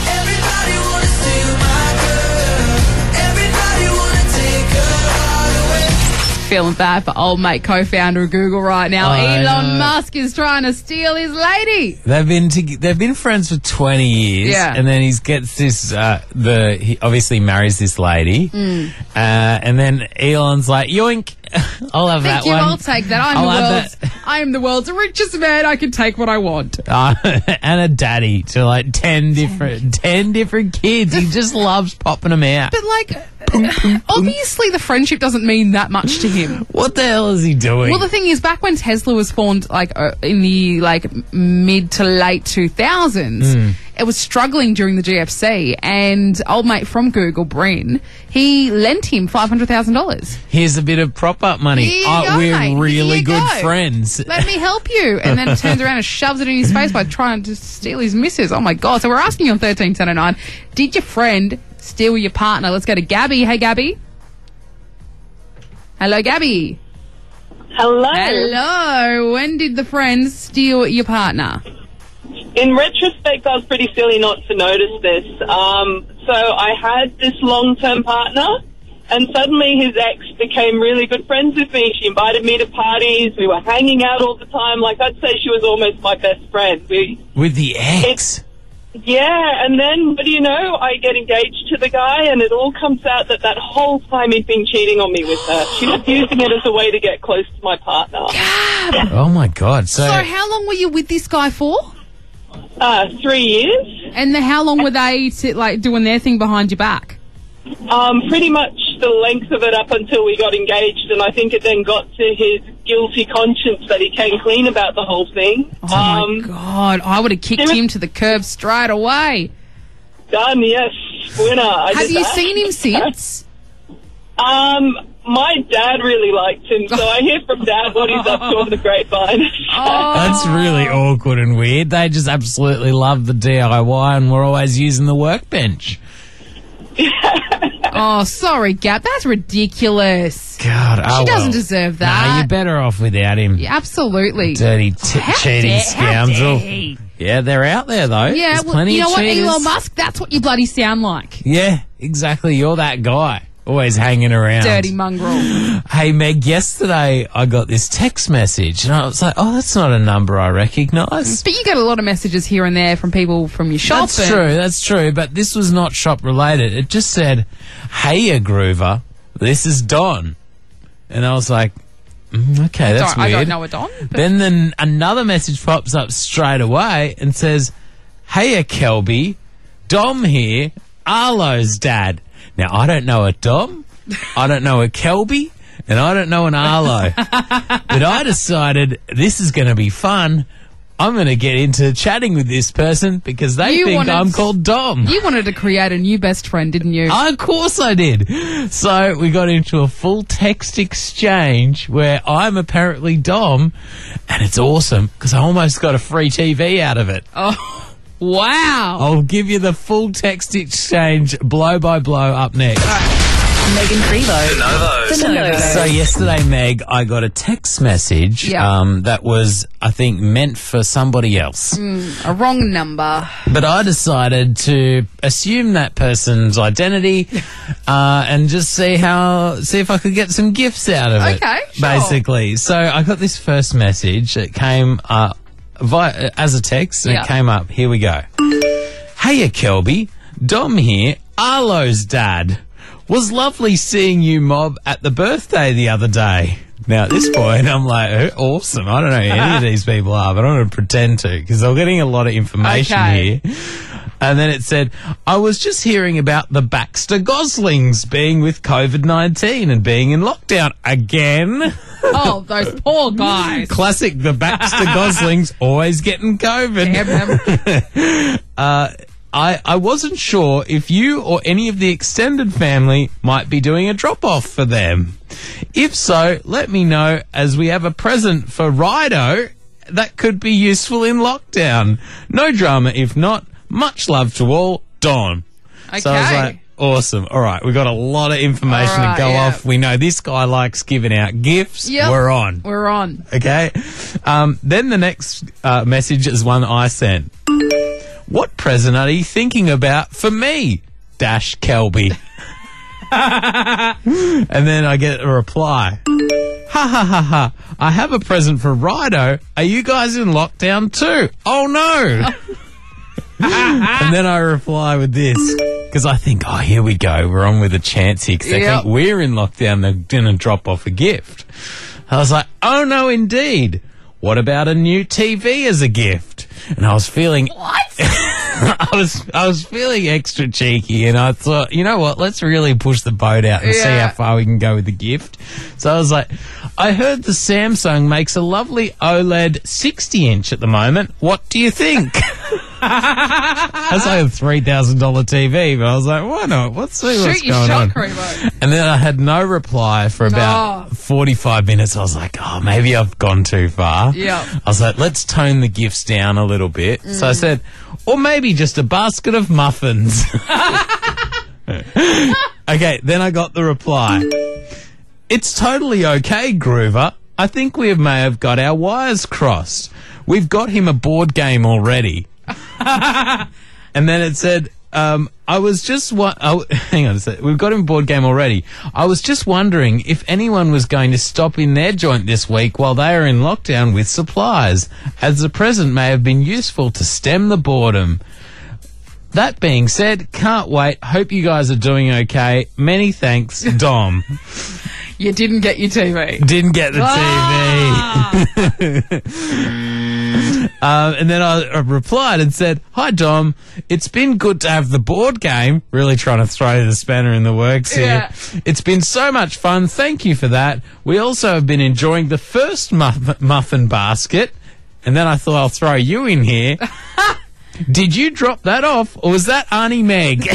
Feeling bad for old mate co-founder of Google right now. I Elon know. Musk is trying to steal his lady. They've been to, they've been friends for twenty years. Yeah. And then he gets this, uh, the, he obviously marries this lady. Mm. Uh, and then Elon's like, yoink, I'll have Thank that you, one. I'll take that. I'm I'll the have world's I am the world's richest man. I can take what I want. Uh, and a daddy to like ten different, ten different kids. He just loves popping them out. But like, obviously the friendship doesn't mean that much to him. What the hell is he doing? Well, the thing is, back when Tesla was formed, like uh, in the like mid to late two thousands, Mm. it was struggling during the G F C. And old mate from Google, Bryn, he lent him five hundred thousand dollars. Here's a bit of prop up money. Here you Oh, go, we're mate. really Here you good go. friends. Let me help you. And then turns around and shoves it in his face by trying to steal his missus. Oh my God. So we're asking you on thirteen ten oh nine, did your friend steal your partner? Let's go to Gabby. Hey, Gabby. Hello, Gabby. Hello. Hello. When did the friend steal your partner? In retrospect, I was pretty silly not to notice this. Um, so I had this long-term partner, and suddenly his ex became really good friends with me. She invited me to parties. We were hanging out all the time. Like, I'd say she was almost my best friend. We, With the ex? yeah, and then, what do you know, I get engaged to the guy, and it all comes out that that whole time he'd been cheating on me with her. She was using it as a way to get close to my partner. Oh my God. So, So how long were you with this guy for? Uh, three years. And the, how long were they to, like doing their thing behind your back? Um, pretty much the length of it up until we got engaged, and I think it then got to his guilty conscience that he came clean about the whole thing. Oh um, my God, I would have kicked there was- him to the curb straight away. Done, yes, winner. I Have did you that. seen him since? Um, my dad really liked him, so I hear from Dad what he's up to on the grapevine. That's really awkward and weird. They just absolutely love the D I Y and we're always using the workbench. Oh, sorry, Gab. That's ridiculous. God, oh She doesn't well. deserve Nah, that. you're better off without him. Yeah, absolutely. Dirty, t- How cheating dare- how scoundrel. dare he? Yeah, they're out there though. Yeah, There's well, plenty you know of what, cheaters. Elon Musk? That's what you bloody sound like. Yeah, exactly. You're that guy. Always hanging around. Dirty mongrel. Hey, Meg, yesterday I got this text message and I was like, oh, that's not a number I recognise. But you get a lot of messages here and there from people from your shop. That's and- true, that's true. But this was not shop related. It just said, hey, Groover, this is Don. And I was like, mm, okay, that's Don't- I weird. don't know a Don. but- Then then another message pops up straight away and says, hey, Kelby, Dom here, Arlo's dad. Now, I don't know a Dom, I don't know a Kelby, and I don't know an Arlo. But I decided this is going to be fun. I'm going to get into chatting with this person because they You think wanted- I'm called Dom. You wanted to create a new best friend, didn't you? Oh, of course I did. So we got into a full text exchange where I'm apparently Dom, and it's awesome because I almost got a free T V out of it. Oh, wow. I'll give you the full text exchange blow by blow up next. Megan Prevo. The Novos. The Novos. So yesterday, Meg, I got a text message Yeah. um, that was, I think, meant for somebody else. Mm, a wrong number. But I decided to assume that person's identity uh, and just see how, see if I could get some gifts out of it. Okay, sure. Basically. So I got this first message. It came uh, via, as a text, and Yeah. it came up. Here we go. Hiya, Kelby. Dom here, Arlo's dad. Was lovely seeing you, Mob, at the birthday the other day. Now, at this point, I'm like, oh, awesome. I don't know who any of these people are, but I'm going to pretend to, because I'm getting a lot of information Okay. here. And then it said, I was just hearing about the Baxter Goslings being with COVID nineteen and being in lockdown again. Oh, those poor guys. Classic, the Baxter Goslings always getting COVID. Damn them. uh, I, I wasn't sure if you or any of the extended family might be doing a drop-off for them. If so, let me know, as we have a present for Rido that could be useful in lockdown. No drama if not. Much love to all. Dawn. Okay. So I was like, awesome. All right, we got a lot of information All right, to go yeah. off. We know this guy likes giving out gifts. Yep. We're on. We're on. Okay. Um, then the next uh, message is one I sent. What present are you thinking about for me? Dash Kelby. And then I get a reply. Ha ha ha ha. I have a present for Rido. Are you guys in lockdown too? Oh no. And then I reply with this. Because I think, oh, here we go. We're on with a chance here. Because they Yep. think we're in lockdown. They're going to drop off a gift. I was like, oh no, indeed. What about a new T V as a gift? And I was feeling, What? I was, I was feeling extra cheeky, and I thought, you know what? Let's really push the boat out and see Yeah. how far we can go with the gift. So I was like, I heard the Samsung makes a lovely OLED sixty inch at the moment. What do you think? That's like a three thousand dollar T V, but I was like, why not? Let's see what's Shoot your going shot, on. Cremo. And then I had no reply for about Oh. forty-five minutes. I was like, oh, maybe I've gone too far. Yeah. I was like, let's tone the gifts down a little bit. So I Mm. said, or maybe just a basket of muffins. Okay, then I got the reply. It's totally okay, Groover. I think we may have got our wires crossed. We've got him a board game already. And then it said, um, I was just wa- oh, hang on a sec. We've got him a board game already. I was just wondering if anyone was going to stop in their joint this week while they are in lockdown with supplies, as the present may have been useful to stem the boredom. That being said, can't wait. Hope you guys are doing okay. Many thanks, Dom. You didn't get your T V. Didn't get the Ah! T V. um, and then I, I replied and said, "Hi, Dom. It's been good to have the board game." Really trying to throw the spanner in the works here. Yeah. It's been so much fun. Thank you for that. We also have been enjoying the first muff- muffin basket. And then I thought I'll throw you in here. Did you drop that off, or was that Auntie Meg?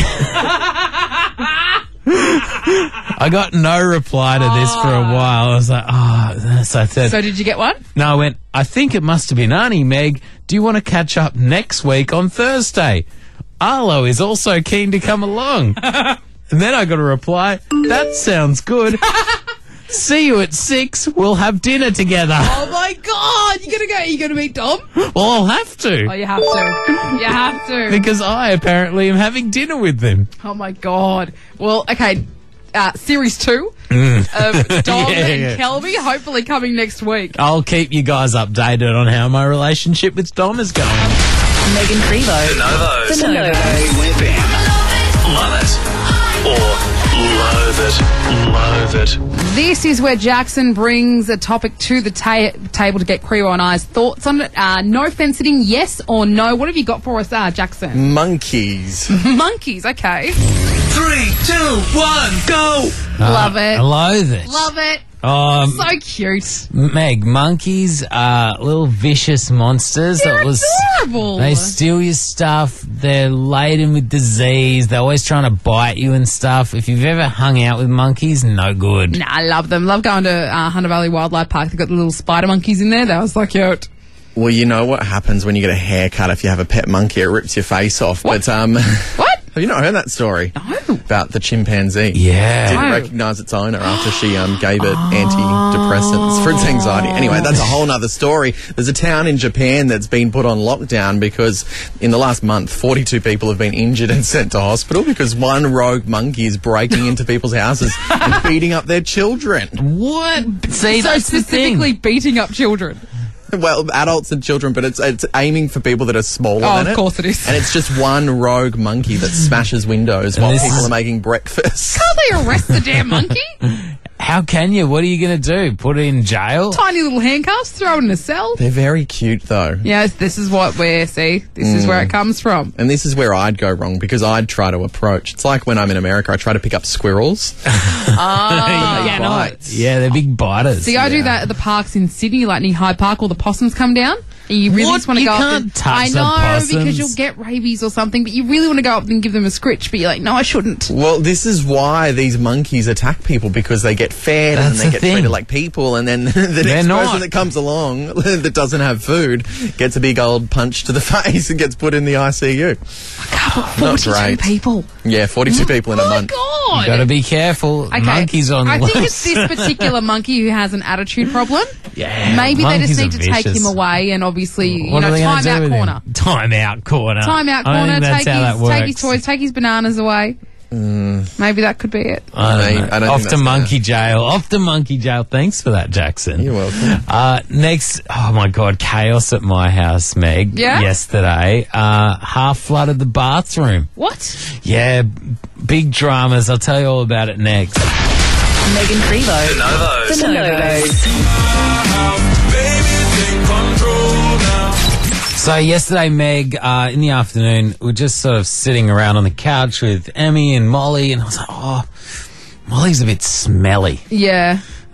I got no reply to this for a while. I was like, oh, so I said, So did you get one? no, I went, I think it must have been Auntie Meg. Do you want to catch up next week on Thursday? Arlo is also keen to come along. And then I got a reply, that sounds good. See you at six. We'll have dinner together. Oh my God! You gonna go? You gonna meet Dom? Well, I'll have to. Oh, you have to. You have to. Because I apparently am having dinner with them. Oh my God. Well, okay. Uh, series two Mm. of Dom Yeah, and yeah. Kelby, hopefully coming next week. I'll keep you guys updated on how my relationship with Dom is going. Megan Prevo. The Novos. The Novos. Whip in. Love it. Or loathe it. Loathe it. This is where Jackson brings a topic to the ta- table to get Creo and I's thoughts on it. Uh, no fence sitting, yes or no? What have you got for us, uh, Jackson? Monkeys. Monkeys, okay. Three, two, one, go. Love it. I loathe it. Love it. Um, So cute. Meg, monkeys are little vicious monsters. They're that was adorable. They steal your stuff. They're laden with disease. They're always trying to bite you and stuff. If you've ever hung out with monkeys, no good. Nah, I love them. Love going to uh, Hunter Valley Wildlife Park. They've got the little spider monkeys in there. That was so cute. Well, you know what happens when you get a haircut if you have a pet monkey? It rips your face off. What? But um, What? Have you not heard that story? No. About the chimpanzee? Yeah. Didn't No. recognise its owner after she um, gave it antidepressants for its anxiety. Anyway, that's a whole nother story. There's a town in Japan that's been put on lockdown because in the last month, forty-two people have been injured and sent to hospital because one rogue monkey is breaking into people's houses and beating up their children. What? See, So that's the thing. specifically beating up children. Well, adults and children, but it's it's aiming for people that are smaller Oh, than of it. course it is. And it's just one rogue monkey that smashes windows while this people is- are making breakfast. Can't they arrest the damn monkey? How can you? What are you going to do? Put it in jail? Tiny little handcuffs, throw it in a cell. They're very cute, though. Yes, this is what we're, see, this is where it comes from. And this is where I'd go wrong because I'd try to approach. It's like when I'm in America, I try to pick up squirrels. Oh, yeah, no. Bites. Yeah, they're big biters. See, I do Yeah. that at the parks in Sydney, like near Hyde Park, all the possums come down. And you really What? just want to You go up can't and touch I the know possums. because you'll get rabies or something, but you really want to go up and give them a scritch, but you're like, no, I shouldn't. Well, this is why these monkeys attack people because they get fed and That's they the get thing. treated like people, and then the They're next not. person that comes along that doesn't have food gets a big old punch to the face and gets put in the I C U. Not forty-two great. people. Yeah, forty-two people in a Oh my month. God. Got to be careful. Okay. Monkeys on the I think loose. it's this particular monkey who has an attitude problem. Yeah, Maybe they just monkeys need are to take vicious. him away and obviously, you What know, are they gonna time do out with him? corner. Time out corner. Time out I don't corner, think that's take how that his, works. take his toys, take his bananas away. Maybe that could be it. I don't Mate, know. I don't Off think to that's monkey jail. Off to monkey jail. Thanks for that, Jackson. You're welcome. Uh, next, oh my God, chaos at my house, Meg. Yeah? Yesterday, uh, half flooded the bathroom. What? Yeah, b- big dramas. I'll tell you all about it next. Megan Crevo. The Novos. The Novos. So yesterday, Meg, uh, in the afternoon, we were just sort of sitting around on the couch with Emmy and Molly, and I was like, oh, Molly's a bit smelly. Yeah.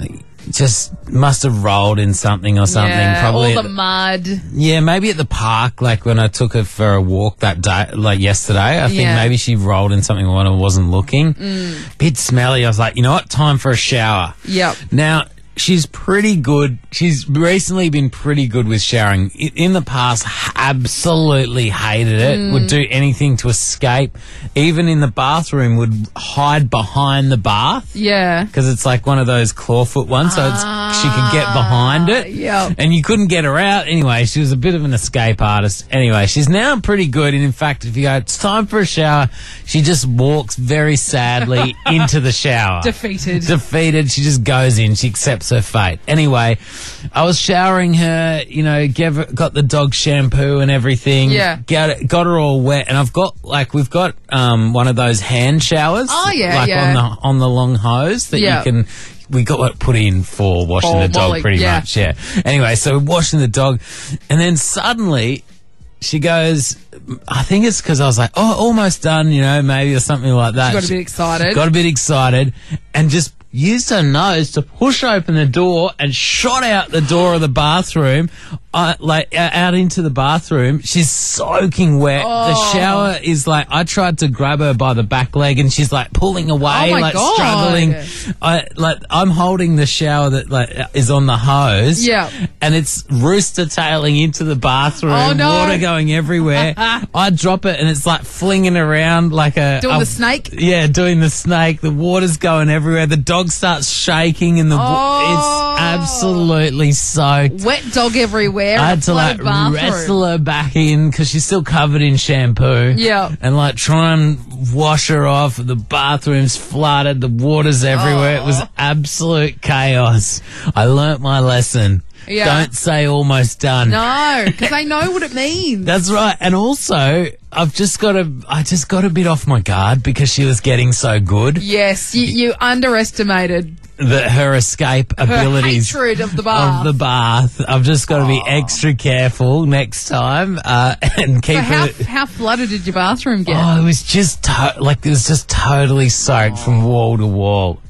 Just must have rolled in something or something. Yeah, Probably all at the the- mud. Yeah, maybe at the park, like when I took her for a walk that day, like yesterday. I think Yeah. maybe she rolled in something when I wasn't looking. Mm. Bit smelly. I was like, you know what? Time for a shower. Yep. Now, she's pretty good. She's recently been pretty good with showering. I- In the past, h- absolutely hated it. Mm. Would do anything to escape. Even in the bathroom, would hide behind the bath. Yeah. Because it's like one of those clawfoot ones, so it's, she could get behind it. Yep. And you couldn't get her out. Anyway, she was a bit of an escape artist. Anyway, she's now pretty good. And in fact, if you go, it's time for a shower, she just walks very sadly into the shower. Defeated. Defeated. She just goes in. She accepts her fate. Anyway, I was showering her, you know, gave her, got the dog shampoo and everything. Yeah. Got, it, got her all wet. And I've got, like, we've got um, one of those hand showers. Oh, yeah, Like yeah. on the, on the long hose that Yeah. you can... We got it put in for washing For the dog Molly, pretty yeah. much, yeah. Anyway, so we're washing the dog, and then suddenly she goes, I think it's because I was like, oh, almost done, you know, maybe or something like that. She got a bit excited. Got a bit excited and just used her nose to push open the door and shot out the door of the bathroom, uh, like uh, out into the bathroom. She's soaking wet. Oh. The shower is like, I tried to grab her by the back leg and she's like pulling away, Oh my like God. struggling. I like I'm holding the shower that like is on the hose. Yeah. And it's rooster tailing into the bathroom, Oh, no. water going everywhere. I drop it and it's like flinging around like a Doing a- the snake? Yeah, doing the snake. The water's going everywhere. The dog starts shaking and the wa- Oh. it's absolutely soaked. Wet dog everywhere. I had to like flooded bathroom. wrestle her back in because she's still covered in shampoo. Yeah. And like try and wash her off. The bathroom's flooded. The water's everywhere. It was absolute chaos. I learnt my lesson. Yeah. Don't say almost done. No, because they know what it means. That's right. And also, I've just got a, I just got a bit off my guard because she was getting so good Yes, you, you underestimated that her escape her abilities hatred of the bath. of the bath. I've just got to be extra careful next time uh, and keep so how, it. how flooded did your bathroom get? Oh, it was just to- like it was just totally soaked from wall to wall.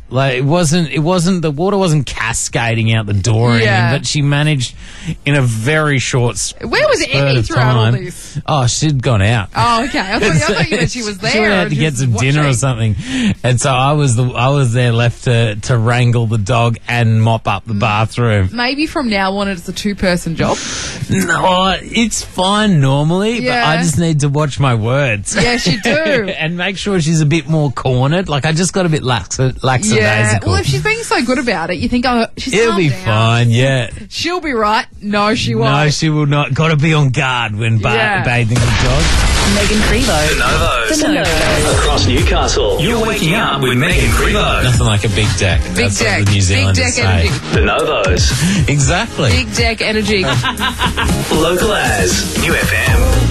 Like it wasn't, it wasn't the water wasn't cascading out the door, or Yeah. anything, but she managed in a very short. s- Where was spurt Emmy of throughout all time- this? Oh, she'd gone out. Oh, okay. I thought, I thought you meant she was there. She went out and to get just some dinner or watching. something, and so I was the I was there left to to wrangle the dog and mop up the bathroom. Maybe from now on it's a two-person job. No, it's fine normally, Yeah. but I just need to watch my words. Yes, you do. And make sure she's a bit more cornered. Like I just got a bit lax, Yeah. lackadaisical. Well, if she's being so good about it, you think, oh, she's It'll calmed be down. fine, yeah. She'll be right. No, she won't. No, she will not. Got to be on guard when ba- Yeah. bathing the dog. Megan Crevo. The Novos. The Novos. Across Newcastle. You're waking up with Megan Crevo. Nothing like a big deck. Big That's deck. what the New Big Zealanders deck say. energy. The Novos. Exactly. Big deck energy. Local as New F M.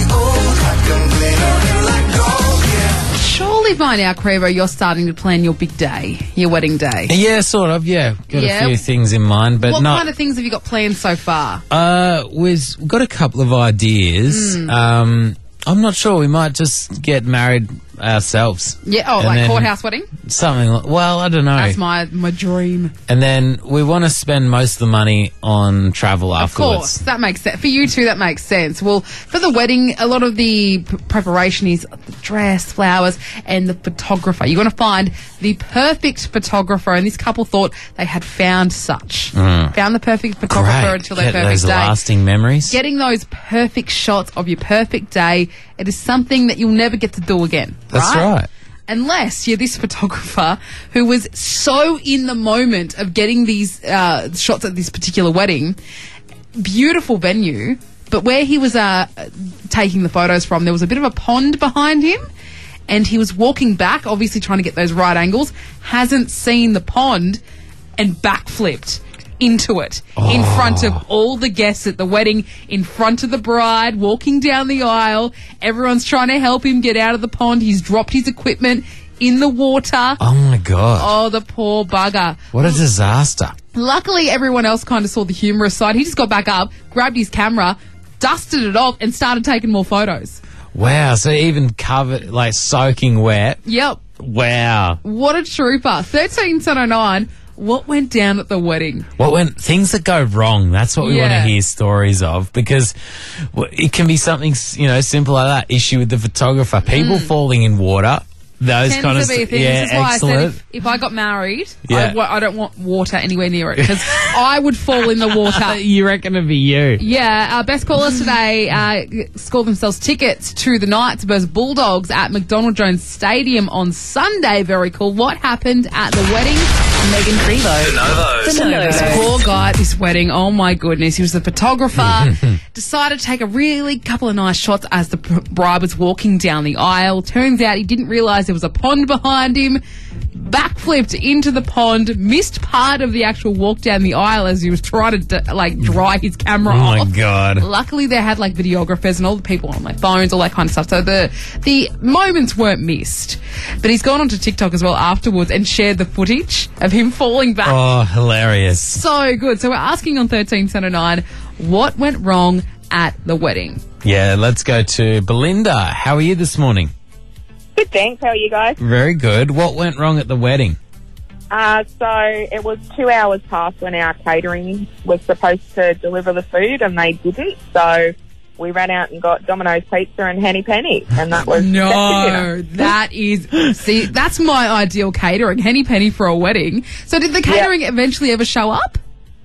Surely by now, Crevo, you're starting to plan your big day, your wedding day. Yeah, sort of. Yeah, got Yeah. a few things in mind, but What not. kind of things have you got planned so far? Uh, we've got a couple of ideas. Hmm. Um, I'm not sure. We might just get married ourselves. Yeah, oh, And like then courthouse wedding? Something like. Well, I don't know. That's my, my dream. And then we want to spend most of the money on travel Of afterwards. course, that makes sense. For you too, that makes sense. Well, for the wedding, a lot of the p- preparation is the dress, flowers, and the photographer. You're going to find the perfect photographer, and this couple thought they had found such. Mm. Found the perfect photographer Great. until their Get perfect those day. lasting memories. Getting those perfect shots of your perfect day, it is something that you'll never get to do again. That's right. Unless you're this photographer who was so in the moment of getting these uh, shots at this particular wedding, beautiful venue, but where he was uh, taking the photos from, there was a bit of a pond behind him, and he was walking back, obviously trying to get those right angles, hasn't seen the pond, and backflipped into it in front of all the guests at the wedding, in front of the bride, walking down the aisle. Everyone's trying to help him get out of the pond. He's dropped his equipment in the water. Oh my god! Oh, the poor bugger. What a disaster! Luckily, everyone else kind of saw the humorous side. He just got back up, grabbed his camera, dusted it off, and started taking more photos. Wow! So even covered, like soaking wet. Yep. Wow! What a trooper. thirteen seven oh nine. What went down at the wedding? What went things that go wrong? That's what we want Yeah. to hear stories of, because well, it can be something, you know, simple like that. Issue with the photographer, people falling in water, those Tends kind of to be a st- thing. yeah, This is why excellent. I said if, if I got married, Yeah. I, wa- I don't want water anywhere near it because I would fall in the water. You reckon it'd be you? Yeah, our best callers today uh, scored themselves tickets to the Knights versus Bulldogs at McDonald Jones Stadium on Sunday. Very cool. What happened at the wedding? Megan Crevo. The Novos. The Novos. This poor guy at this wedding, oh my goodness, he was the photographer, decided to take a really couple of nice shots as the p- bride was walking down the aisle. Turns out he didn't realise there was a pond behind him, backflipped into the pond, missed part of the actual walk down the aisle as he was trying to d- like dry his camera Oh my off. god! Luckily, they had like videographers and all the people on their phones, all that kind of stuff. So the the moments weren't missed. But he's gone onto TikTok as well afterwards and shared the footage of him falling back. Oh, hilarious! So good. So we're asking on thirteen seven oh nine, what went wrong at the wedding? Yeah, let's go to Belinda. How are you this morning? Good, thanks. How are you guys? Very good. What went wrong at the wedding? Uh, so it was two hours past when our catering was supposed to deliver the food, and they didn't. So we ran out and got Domino's Pizza and Henny Penny, and that was No, that's the dinner. that is, see, that's my ideal catering, Henny Penny for a wedding. So did the catering eventually ever show up?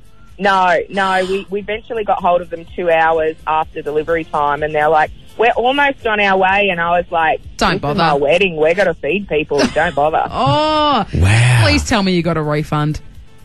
No, no. We, we eventually got hold of them two hours after delivery time, and they're like, we're almost on our way. And I was like, Don't this bother. is my wedding. We're going to feed people. Don't bother. Oh, wow. Please tell me you got a refund.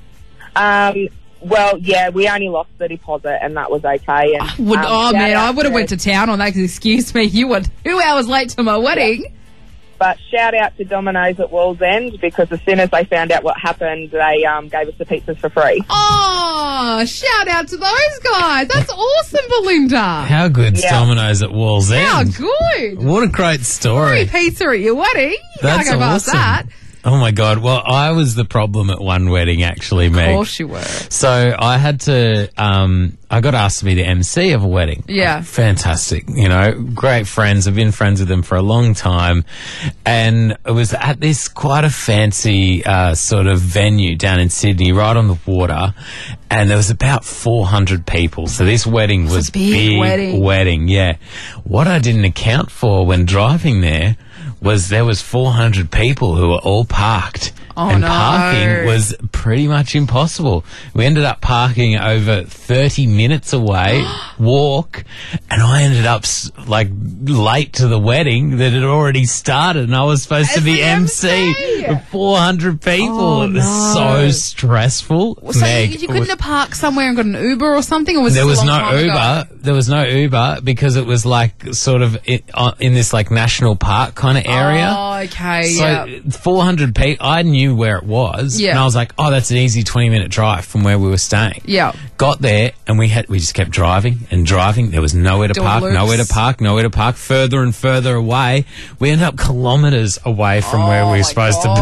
Um, well, yeah, we only lost the deposit, and that was okay. And, Would, um, oh, shout man, out I would have went to town on that because, excuse me, you were two hours late to my wedding. But shout out to Domino's at Wallsend, because as soon as they found out what happened, they um, gave us the pizzas for free. Oh, shout out to those guys. That's awesome, Belinda. How good's Yeah. Domino's at Walls End? How good. What a great story. Free pizza at your wedding. You That's can't go past awesome. that. Oh my God. Well, I was the problem at one wedding, actually, Meg. Of course you were. So I had to, um, I got asked to be the M C of a wedding. Yeah. Fantastic. You know, great friends. I've been friends with them for a long time. And it was at this quite a fancy uh, sort of venue down in Sydney, right on the water. And there was about four hundred people. So this wedding was a big wedding. wedding. Yeah. What I didn't account for when driving there was there was four hundred people who were all parked. Oh, and no. parking was pretty much impossible. We ended up parking over thirty minutes away, walk, and I ended up s- like late to the wedding that had already started, and I was supposed As to be the M C for four hundred people. Oh, It was no. so stressful. So Meg, you, you couldn't have parked somewhere and got an Uber or something? Or was there this was a long no time Uber. ago? There was no Uber because it was like sort of in, uh, in this like national park kind of area. Oh, okay, So yeah. four hundred people, I knew where it was. Yeah. And I was like, oh, that's an easy twenty minute drive from where we were staying. Yeah. Got there and we had we just kept driving and driving. There was nowhere to Doing park, loops. nowhere to park, nowhere to park. Further and further away. We ended up kilometres away from where we were supposed to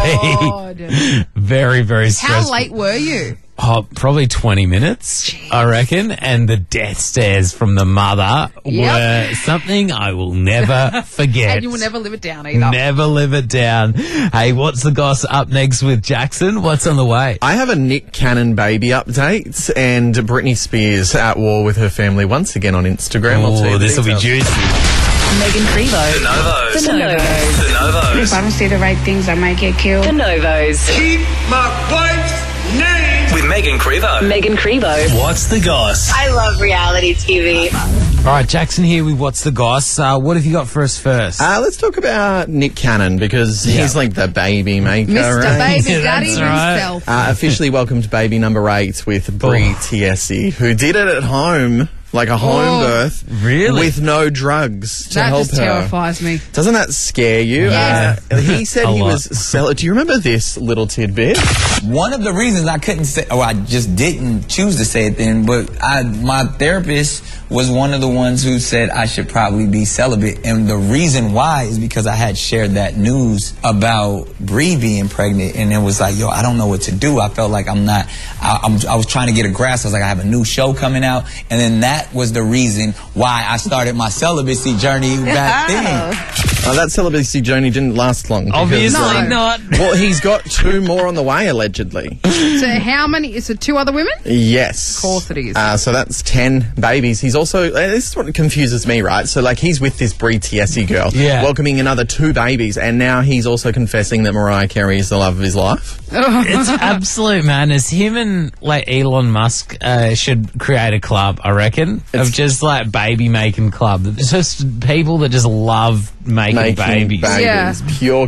be. Very, very stressful. How late were you? Oh, probably twenty minutes, I reckon. And the death stares from the mother Yep. were something I will never forget. And you will never live it down either. Never live it down. Hey, what's the goss up next with Jackson? What's on the way? I have a Nick Cannon baby update, and Britney Spears at war with her family once again on Instagram. I'll tell you Oh, the this will be details. juicy. Megan Crevo. The Novos. The Novos. The Novos. If I don't say the right things, I might get killed. The Novos. Keep my wife's name. With Megan Crevo. Megan Crevo. What's the goss? I love reality T V. All right, Jackson here with What's the Goss. Uh, what have you got for us first? Uh, let's talk about Nick Cannon, because Yeah. he's like the baby maker, Mister right? Baby Yeah, Daddy that's right. himself. Uh, officially welcomed baby number eight with Brie Oh. Tiesi, who did it at home, like a home Oh. birth, Really? with no drugs to That help just her. terrifies me. Doesn't that scare you? Yes. Uh, he said A he lot. was sell- Do you remember this little tidbit? One of the reasons I couldn't say, or I just didn't choose to say it then, but I, my therapist was one of the ones who said I should probably be celibate. And the reason why is because I had shared that news about Bree being pregnant, and it was like, yo, I don't know what to do. I felt like I'm not, I, I'm, I was trying to get a grasp. I was like, I have a new show coming out. And then that was the reason why I started my celibacy journey back then. Oh, that celibacy journey didn't last long. because, Obviously uh, not. Well, he's got two more on the way, allegedly. So how many? Is it two other women? Yes. Of course it is. Uh, so that's ten babies. He's also, uh, this is what confuses me, right? So, like, he's with this Brie Tiesi girl, Yeah. welcoming another two babies, and now he's also confessing that Mariah Carey is the love of his life. It's absolute madness. Him and like Elon Musk uh, should create a club, I reckon, of just like baby making club. It's just people that just love making, Making babies. babies. Yeah. Pure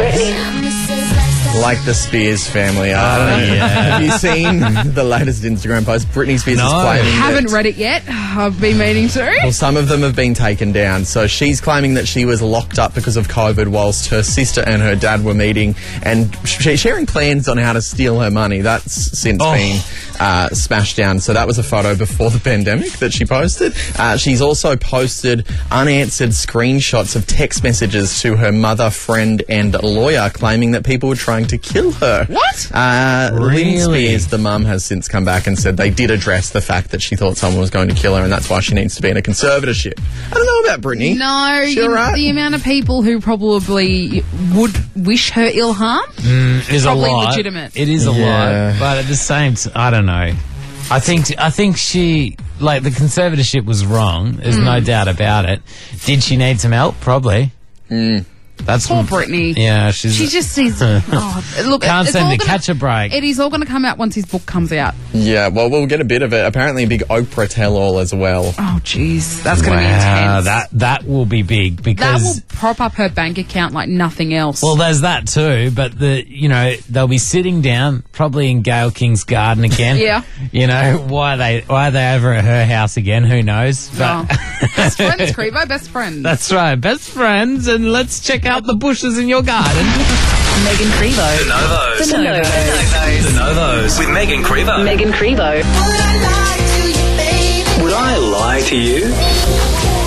chaos. Like the Spears family. I don't know. yeah. Have you seen the latest Instagram post? Britney Spears No. is claiming Haven't that, read it yet. I've been meaning to. well, some of them have been taken down. So she's claiming that she was locked up because of COVID whilst her sister and her dad were meeting and sh- sharing plans on how to steal her money. That's since Oh. been uh, smashed down. So that was a photo before the pandemic that she posted. Uh, she's also posted unanswered screenshots of text messages to her mother, friend and lawyer claiming that people were trying to kill her. What? Uh, Lynn Really? Spears, the mum, has since come back and said they did address the fact that she thought someone was going to kill her and that's why she needs to be in a conservatorship. I don't know about Britney. No, She you- all right? the amount of people who probably would wish her ill harm. Mm, is Probably a lot. legitimate. It is a Yeah. lot, but at the same time, I don't know. I think I think she like the conservatorship was wrong. There's Mm. no doubt about it. Did she need some help? Probably. Mm. That's Poor Britney. Yeah, she's. She just sees. Oh, look, Can't it's seem all to gonna- catch a break. It is all going to come out once his book comes out. Yeah, well, we'll get a bit of it. Apparently a big Oprah tell-all as well. Oh, jeez, that's going to be Wow, intense. that that will be big That because. will prop up her bank account like nothing else. Well, there's that too, but the you know they'll be sitting down probably in Gail King's garden again. Yeah. You know why are they why are they over at her house again? Who knows? Oh. But Best friends, Crevo, best friends. that's right, best friends, and let's check out the bushes in your garden. Megan Crevo. The Novos. The Novos. The Novos. With Megan Crevo. Megan Crevo. Would I lie to you?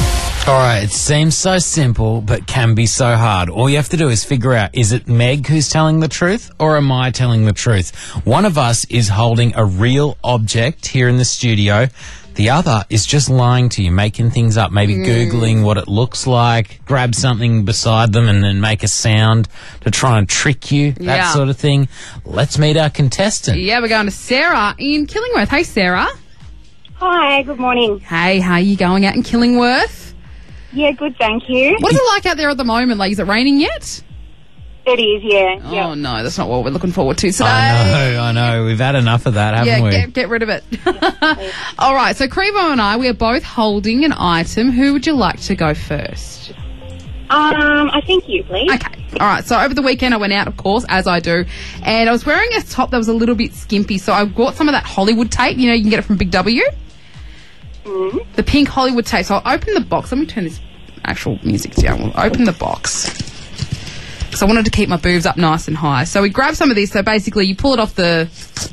All right, it seems so simple, but can be so hard. All you have to do is figure out, is it Meg who's telling the truth, or am I telling the truth? One of us is holding a real object here in the studio. The other is just lying to you, making things up, maybe Mm. Googling what it looks like, grab something beside them and then make a sound to try and trick you, that Yeah. sort of thing. Let's meet our contestant. Yeah, we're going to Sarah in Killingworth. Hey, Sarah. Hi, good morning. Hey, how are you going out in Killingworth? Yeah, good, thank you. What is it like out there at the moment? Like, is it raining yet? It is, yeah. Oh, yeah. no, that's not what we're looking forward to today. I know, I know. We've had enough of that, haven't yeah, we? get, get rid of it. All right, so Crevo and I, we are both holding an item. Who would you like to go first? Um, I think you, please. Okay. All right, so over the weekend I went out, of course, as I do, and I was wearing a top that was a little bit skimpy, so I bought some of that Hollywood tape. You know, you can get it from Big W. Mm. The pink Hollywood tape. So I'll open the box. Let me turn this actual music down. We'll open the box. Because I wanted to keep my boobs up nice and high. So we grab some of these. So basically you pull it off the...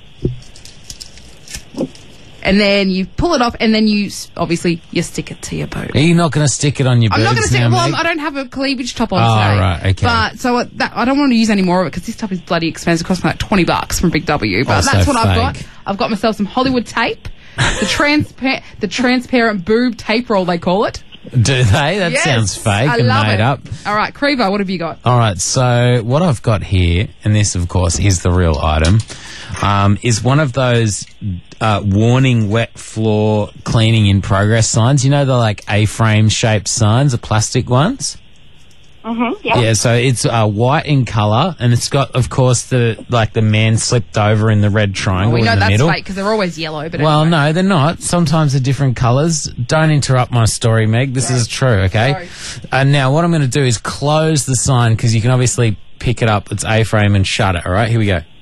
And then you pull it off and then you, s- obviously, you stick it to your boob. Are you not going to stick it on your boobs I'm not going to stick now, it. Well, Meg? I'm- I don't have a cleavage top on Oh, today. right, okay. But so uh, that, I don't want to use any more of it because this top is bloody expensive. It costs me like twenty bucks from Big W. But Also that's what I've fake. got. I've got myself some Hollywood tape, the transpa- the transparent boob tape roll they call it. Do they? That Yes, sounds fake I and love made it. up. All right, Crevo, what have you got? All right, so what I've got here, and this, of course, is the real item, um, is one of those uh, warning wet floor cleaning in progress signs. You know, the like A-frame shaped signs, the plastic ones? Mm-hmm, yeah. Yeah, so it's uh, white in colour, and it's got, of course, the like the man slipped over in the red triangle we know in the that's middle. fake because they're always yellow. But Well, anyway. no, they're not. Sometimes they're different colours. Don't interrupt my story, Meg. This is true, okay? And now what I'm going to do is close the sign because you can obviously pick it up. It's A-frame and shut it, all right? Here we go.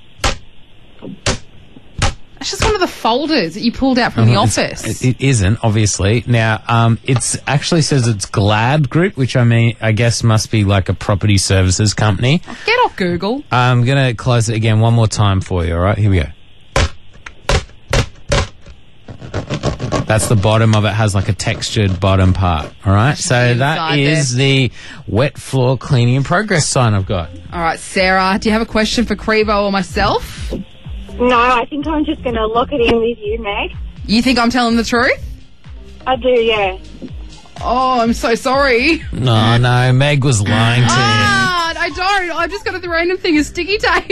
It's just one of the folders that you pulled out from the Uh-huh, it's- office. It, it isn't, obviously. Now, um, it's actually says it's Glad Group, which I mean, I guess must be like a property services company. Get off Google. I'm going to close it again one more time for you, all right? Here we go. That's the bottom of it, has like a textured bottom part, all right? So that inside is the wet floor cleaning in progress sign I've got. All right, Sarah, do you have a question for Crevo or myself? No, I think I'm just going to lock it in with you, Meg. You think I'm telling the truth? I do, yeah. Oh, I'm so sorry. No, no, Meg was lying to you. Ah, I don't. I've just got the random thing of sticky tape.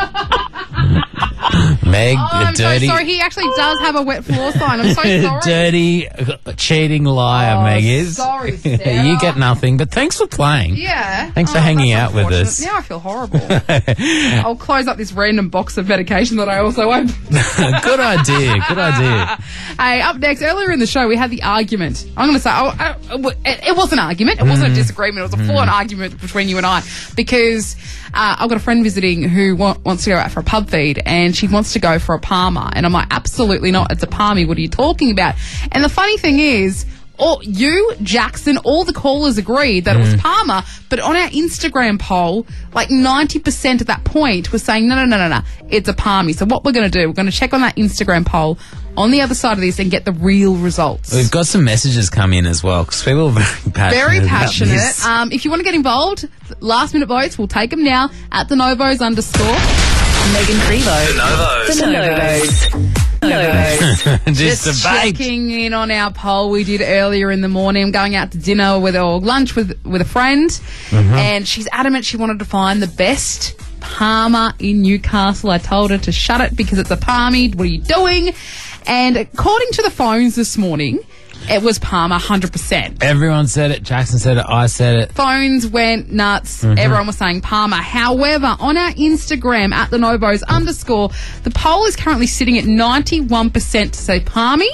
Meg, Oh, the I'm dirty, so sorry. He actually does have a wet floor sign. I'm so sorry. dirty, uh, cheating liar, Oh, Meg is. sorry, Sarah. You get nothing, but thanks for playing. Yeah. Thanks for Oh, hanging that's out with unfortunate. us. Now I feel horrible. I'll close up this random box of medication that I also opened. Good idea, good idea. Hey, up next, earlier in the show, we had the argument. I'm going to say, oh, I, it, it was an argument. It wasn't a disagreement. It was a full-on argument between you and I because uh, I've got a friend visiting who wa- wants to go out for a pub feed and she wants to go for a Palmer. And I'm like, absolutely not. It's a Palmy. What are you talking about? And the funny thing is, all, you, Jackson, all the callers agreed that it was Palmer, but on our Instagram poll, like ninety percent at that point was saying, no, no, no, no, no, it's a Palmy. So what we're going to do, we're going to check on that Instagram poll on the other side of this and get the real results. We've got some messages come in as well because people are very passionate. Very about passionate. this. Um, if you want to get involved, last minute votes, we'll take them now at the Novos underscore. Megan Crevo. The Novos. The Novos. Novos. Just Just debate. checking in on our poll we did earlier in the morning. I'm going out to dinner with or lunch with with a friend, Mm-hmm. and she's adamant she wanted to find the best Palmer in Newcastle. I told her to shut it because it's a Palmy. What are you doing? And according to the phones this morning, it was Palmer one hundred percent. Everyone said it. Jackson said it. I said it. Phones went nuts. Mhm. Everyone was saying Palmer. However, on our Instagram at the Novos underscore, the poll is currently sitting at ninety-one percent to say Palmy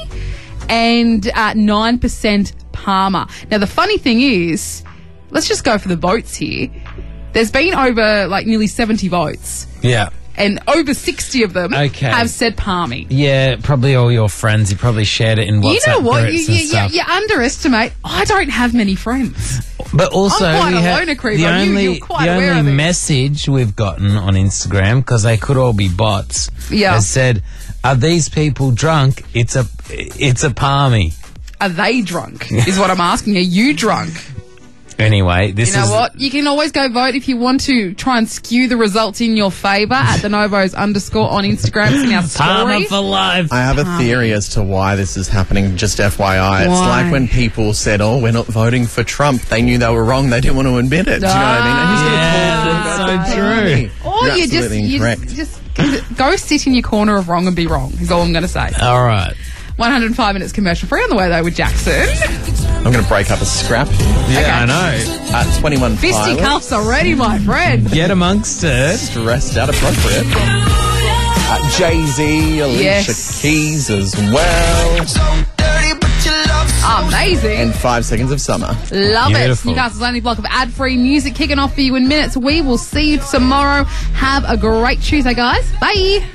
and uh, nine percent Palmer. Now, the funny thing is, let's just go for the votes here. There's been over like nearly seventy votes, Yeah. and over sixty of them Okay. have said Palmy. Yeah, probably all your friends. You probably shared it in WhatsApp You know what? You, groups you, and you, stuff. you underestimate. I don't have many friends. But also, I'm quite we a have loner, Crevo. the You- only, you're quite the aware only of this. message we've gotten on Instagram, because they could all be bots, Yeah. has said, "Are these people drunk? It's a, it's a palmy." Are they drunk? Is what I'm asking. Are you drunk? Anyway, this You know is what? You can always go vote if you want to try and skew the results in your favour at the Nobos underscore on Instagram. It's in our Palmer story. for life. I have a theory as to why this is happening, just F Y I. It's Why? like when people said, oh, we're not voting for Trump. They knew they were wrong. They didn't want to admit it. Do you know what I mean? And who's Yeah, gonna that's call for it? so true. Or You're you just, absolutely you incorrect. just, just go sit in your corner of wrong and be wrong, is all I'm going to say. All right. one hundred five minutes commercial free on the way, though, with Jackson. I'm going to break up a scrap. Yeah, I know. At twenty-one Fisticuffs already, my friend. Get amongst it. Stressed out appropriate. Uh, Jay-Z, Alicia Yes. Keys as well. Amazing. And five seconds of summer. Love Beautiful. it. Newcastle's only block of ad-free music kicking off for you in minutes. We will see you tomorrow. Have a great Tuesday, guys. Bye.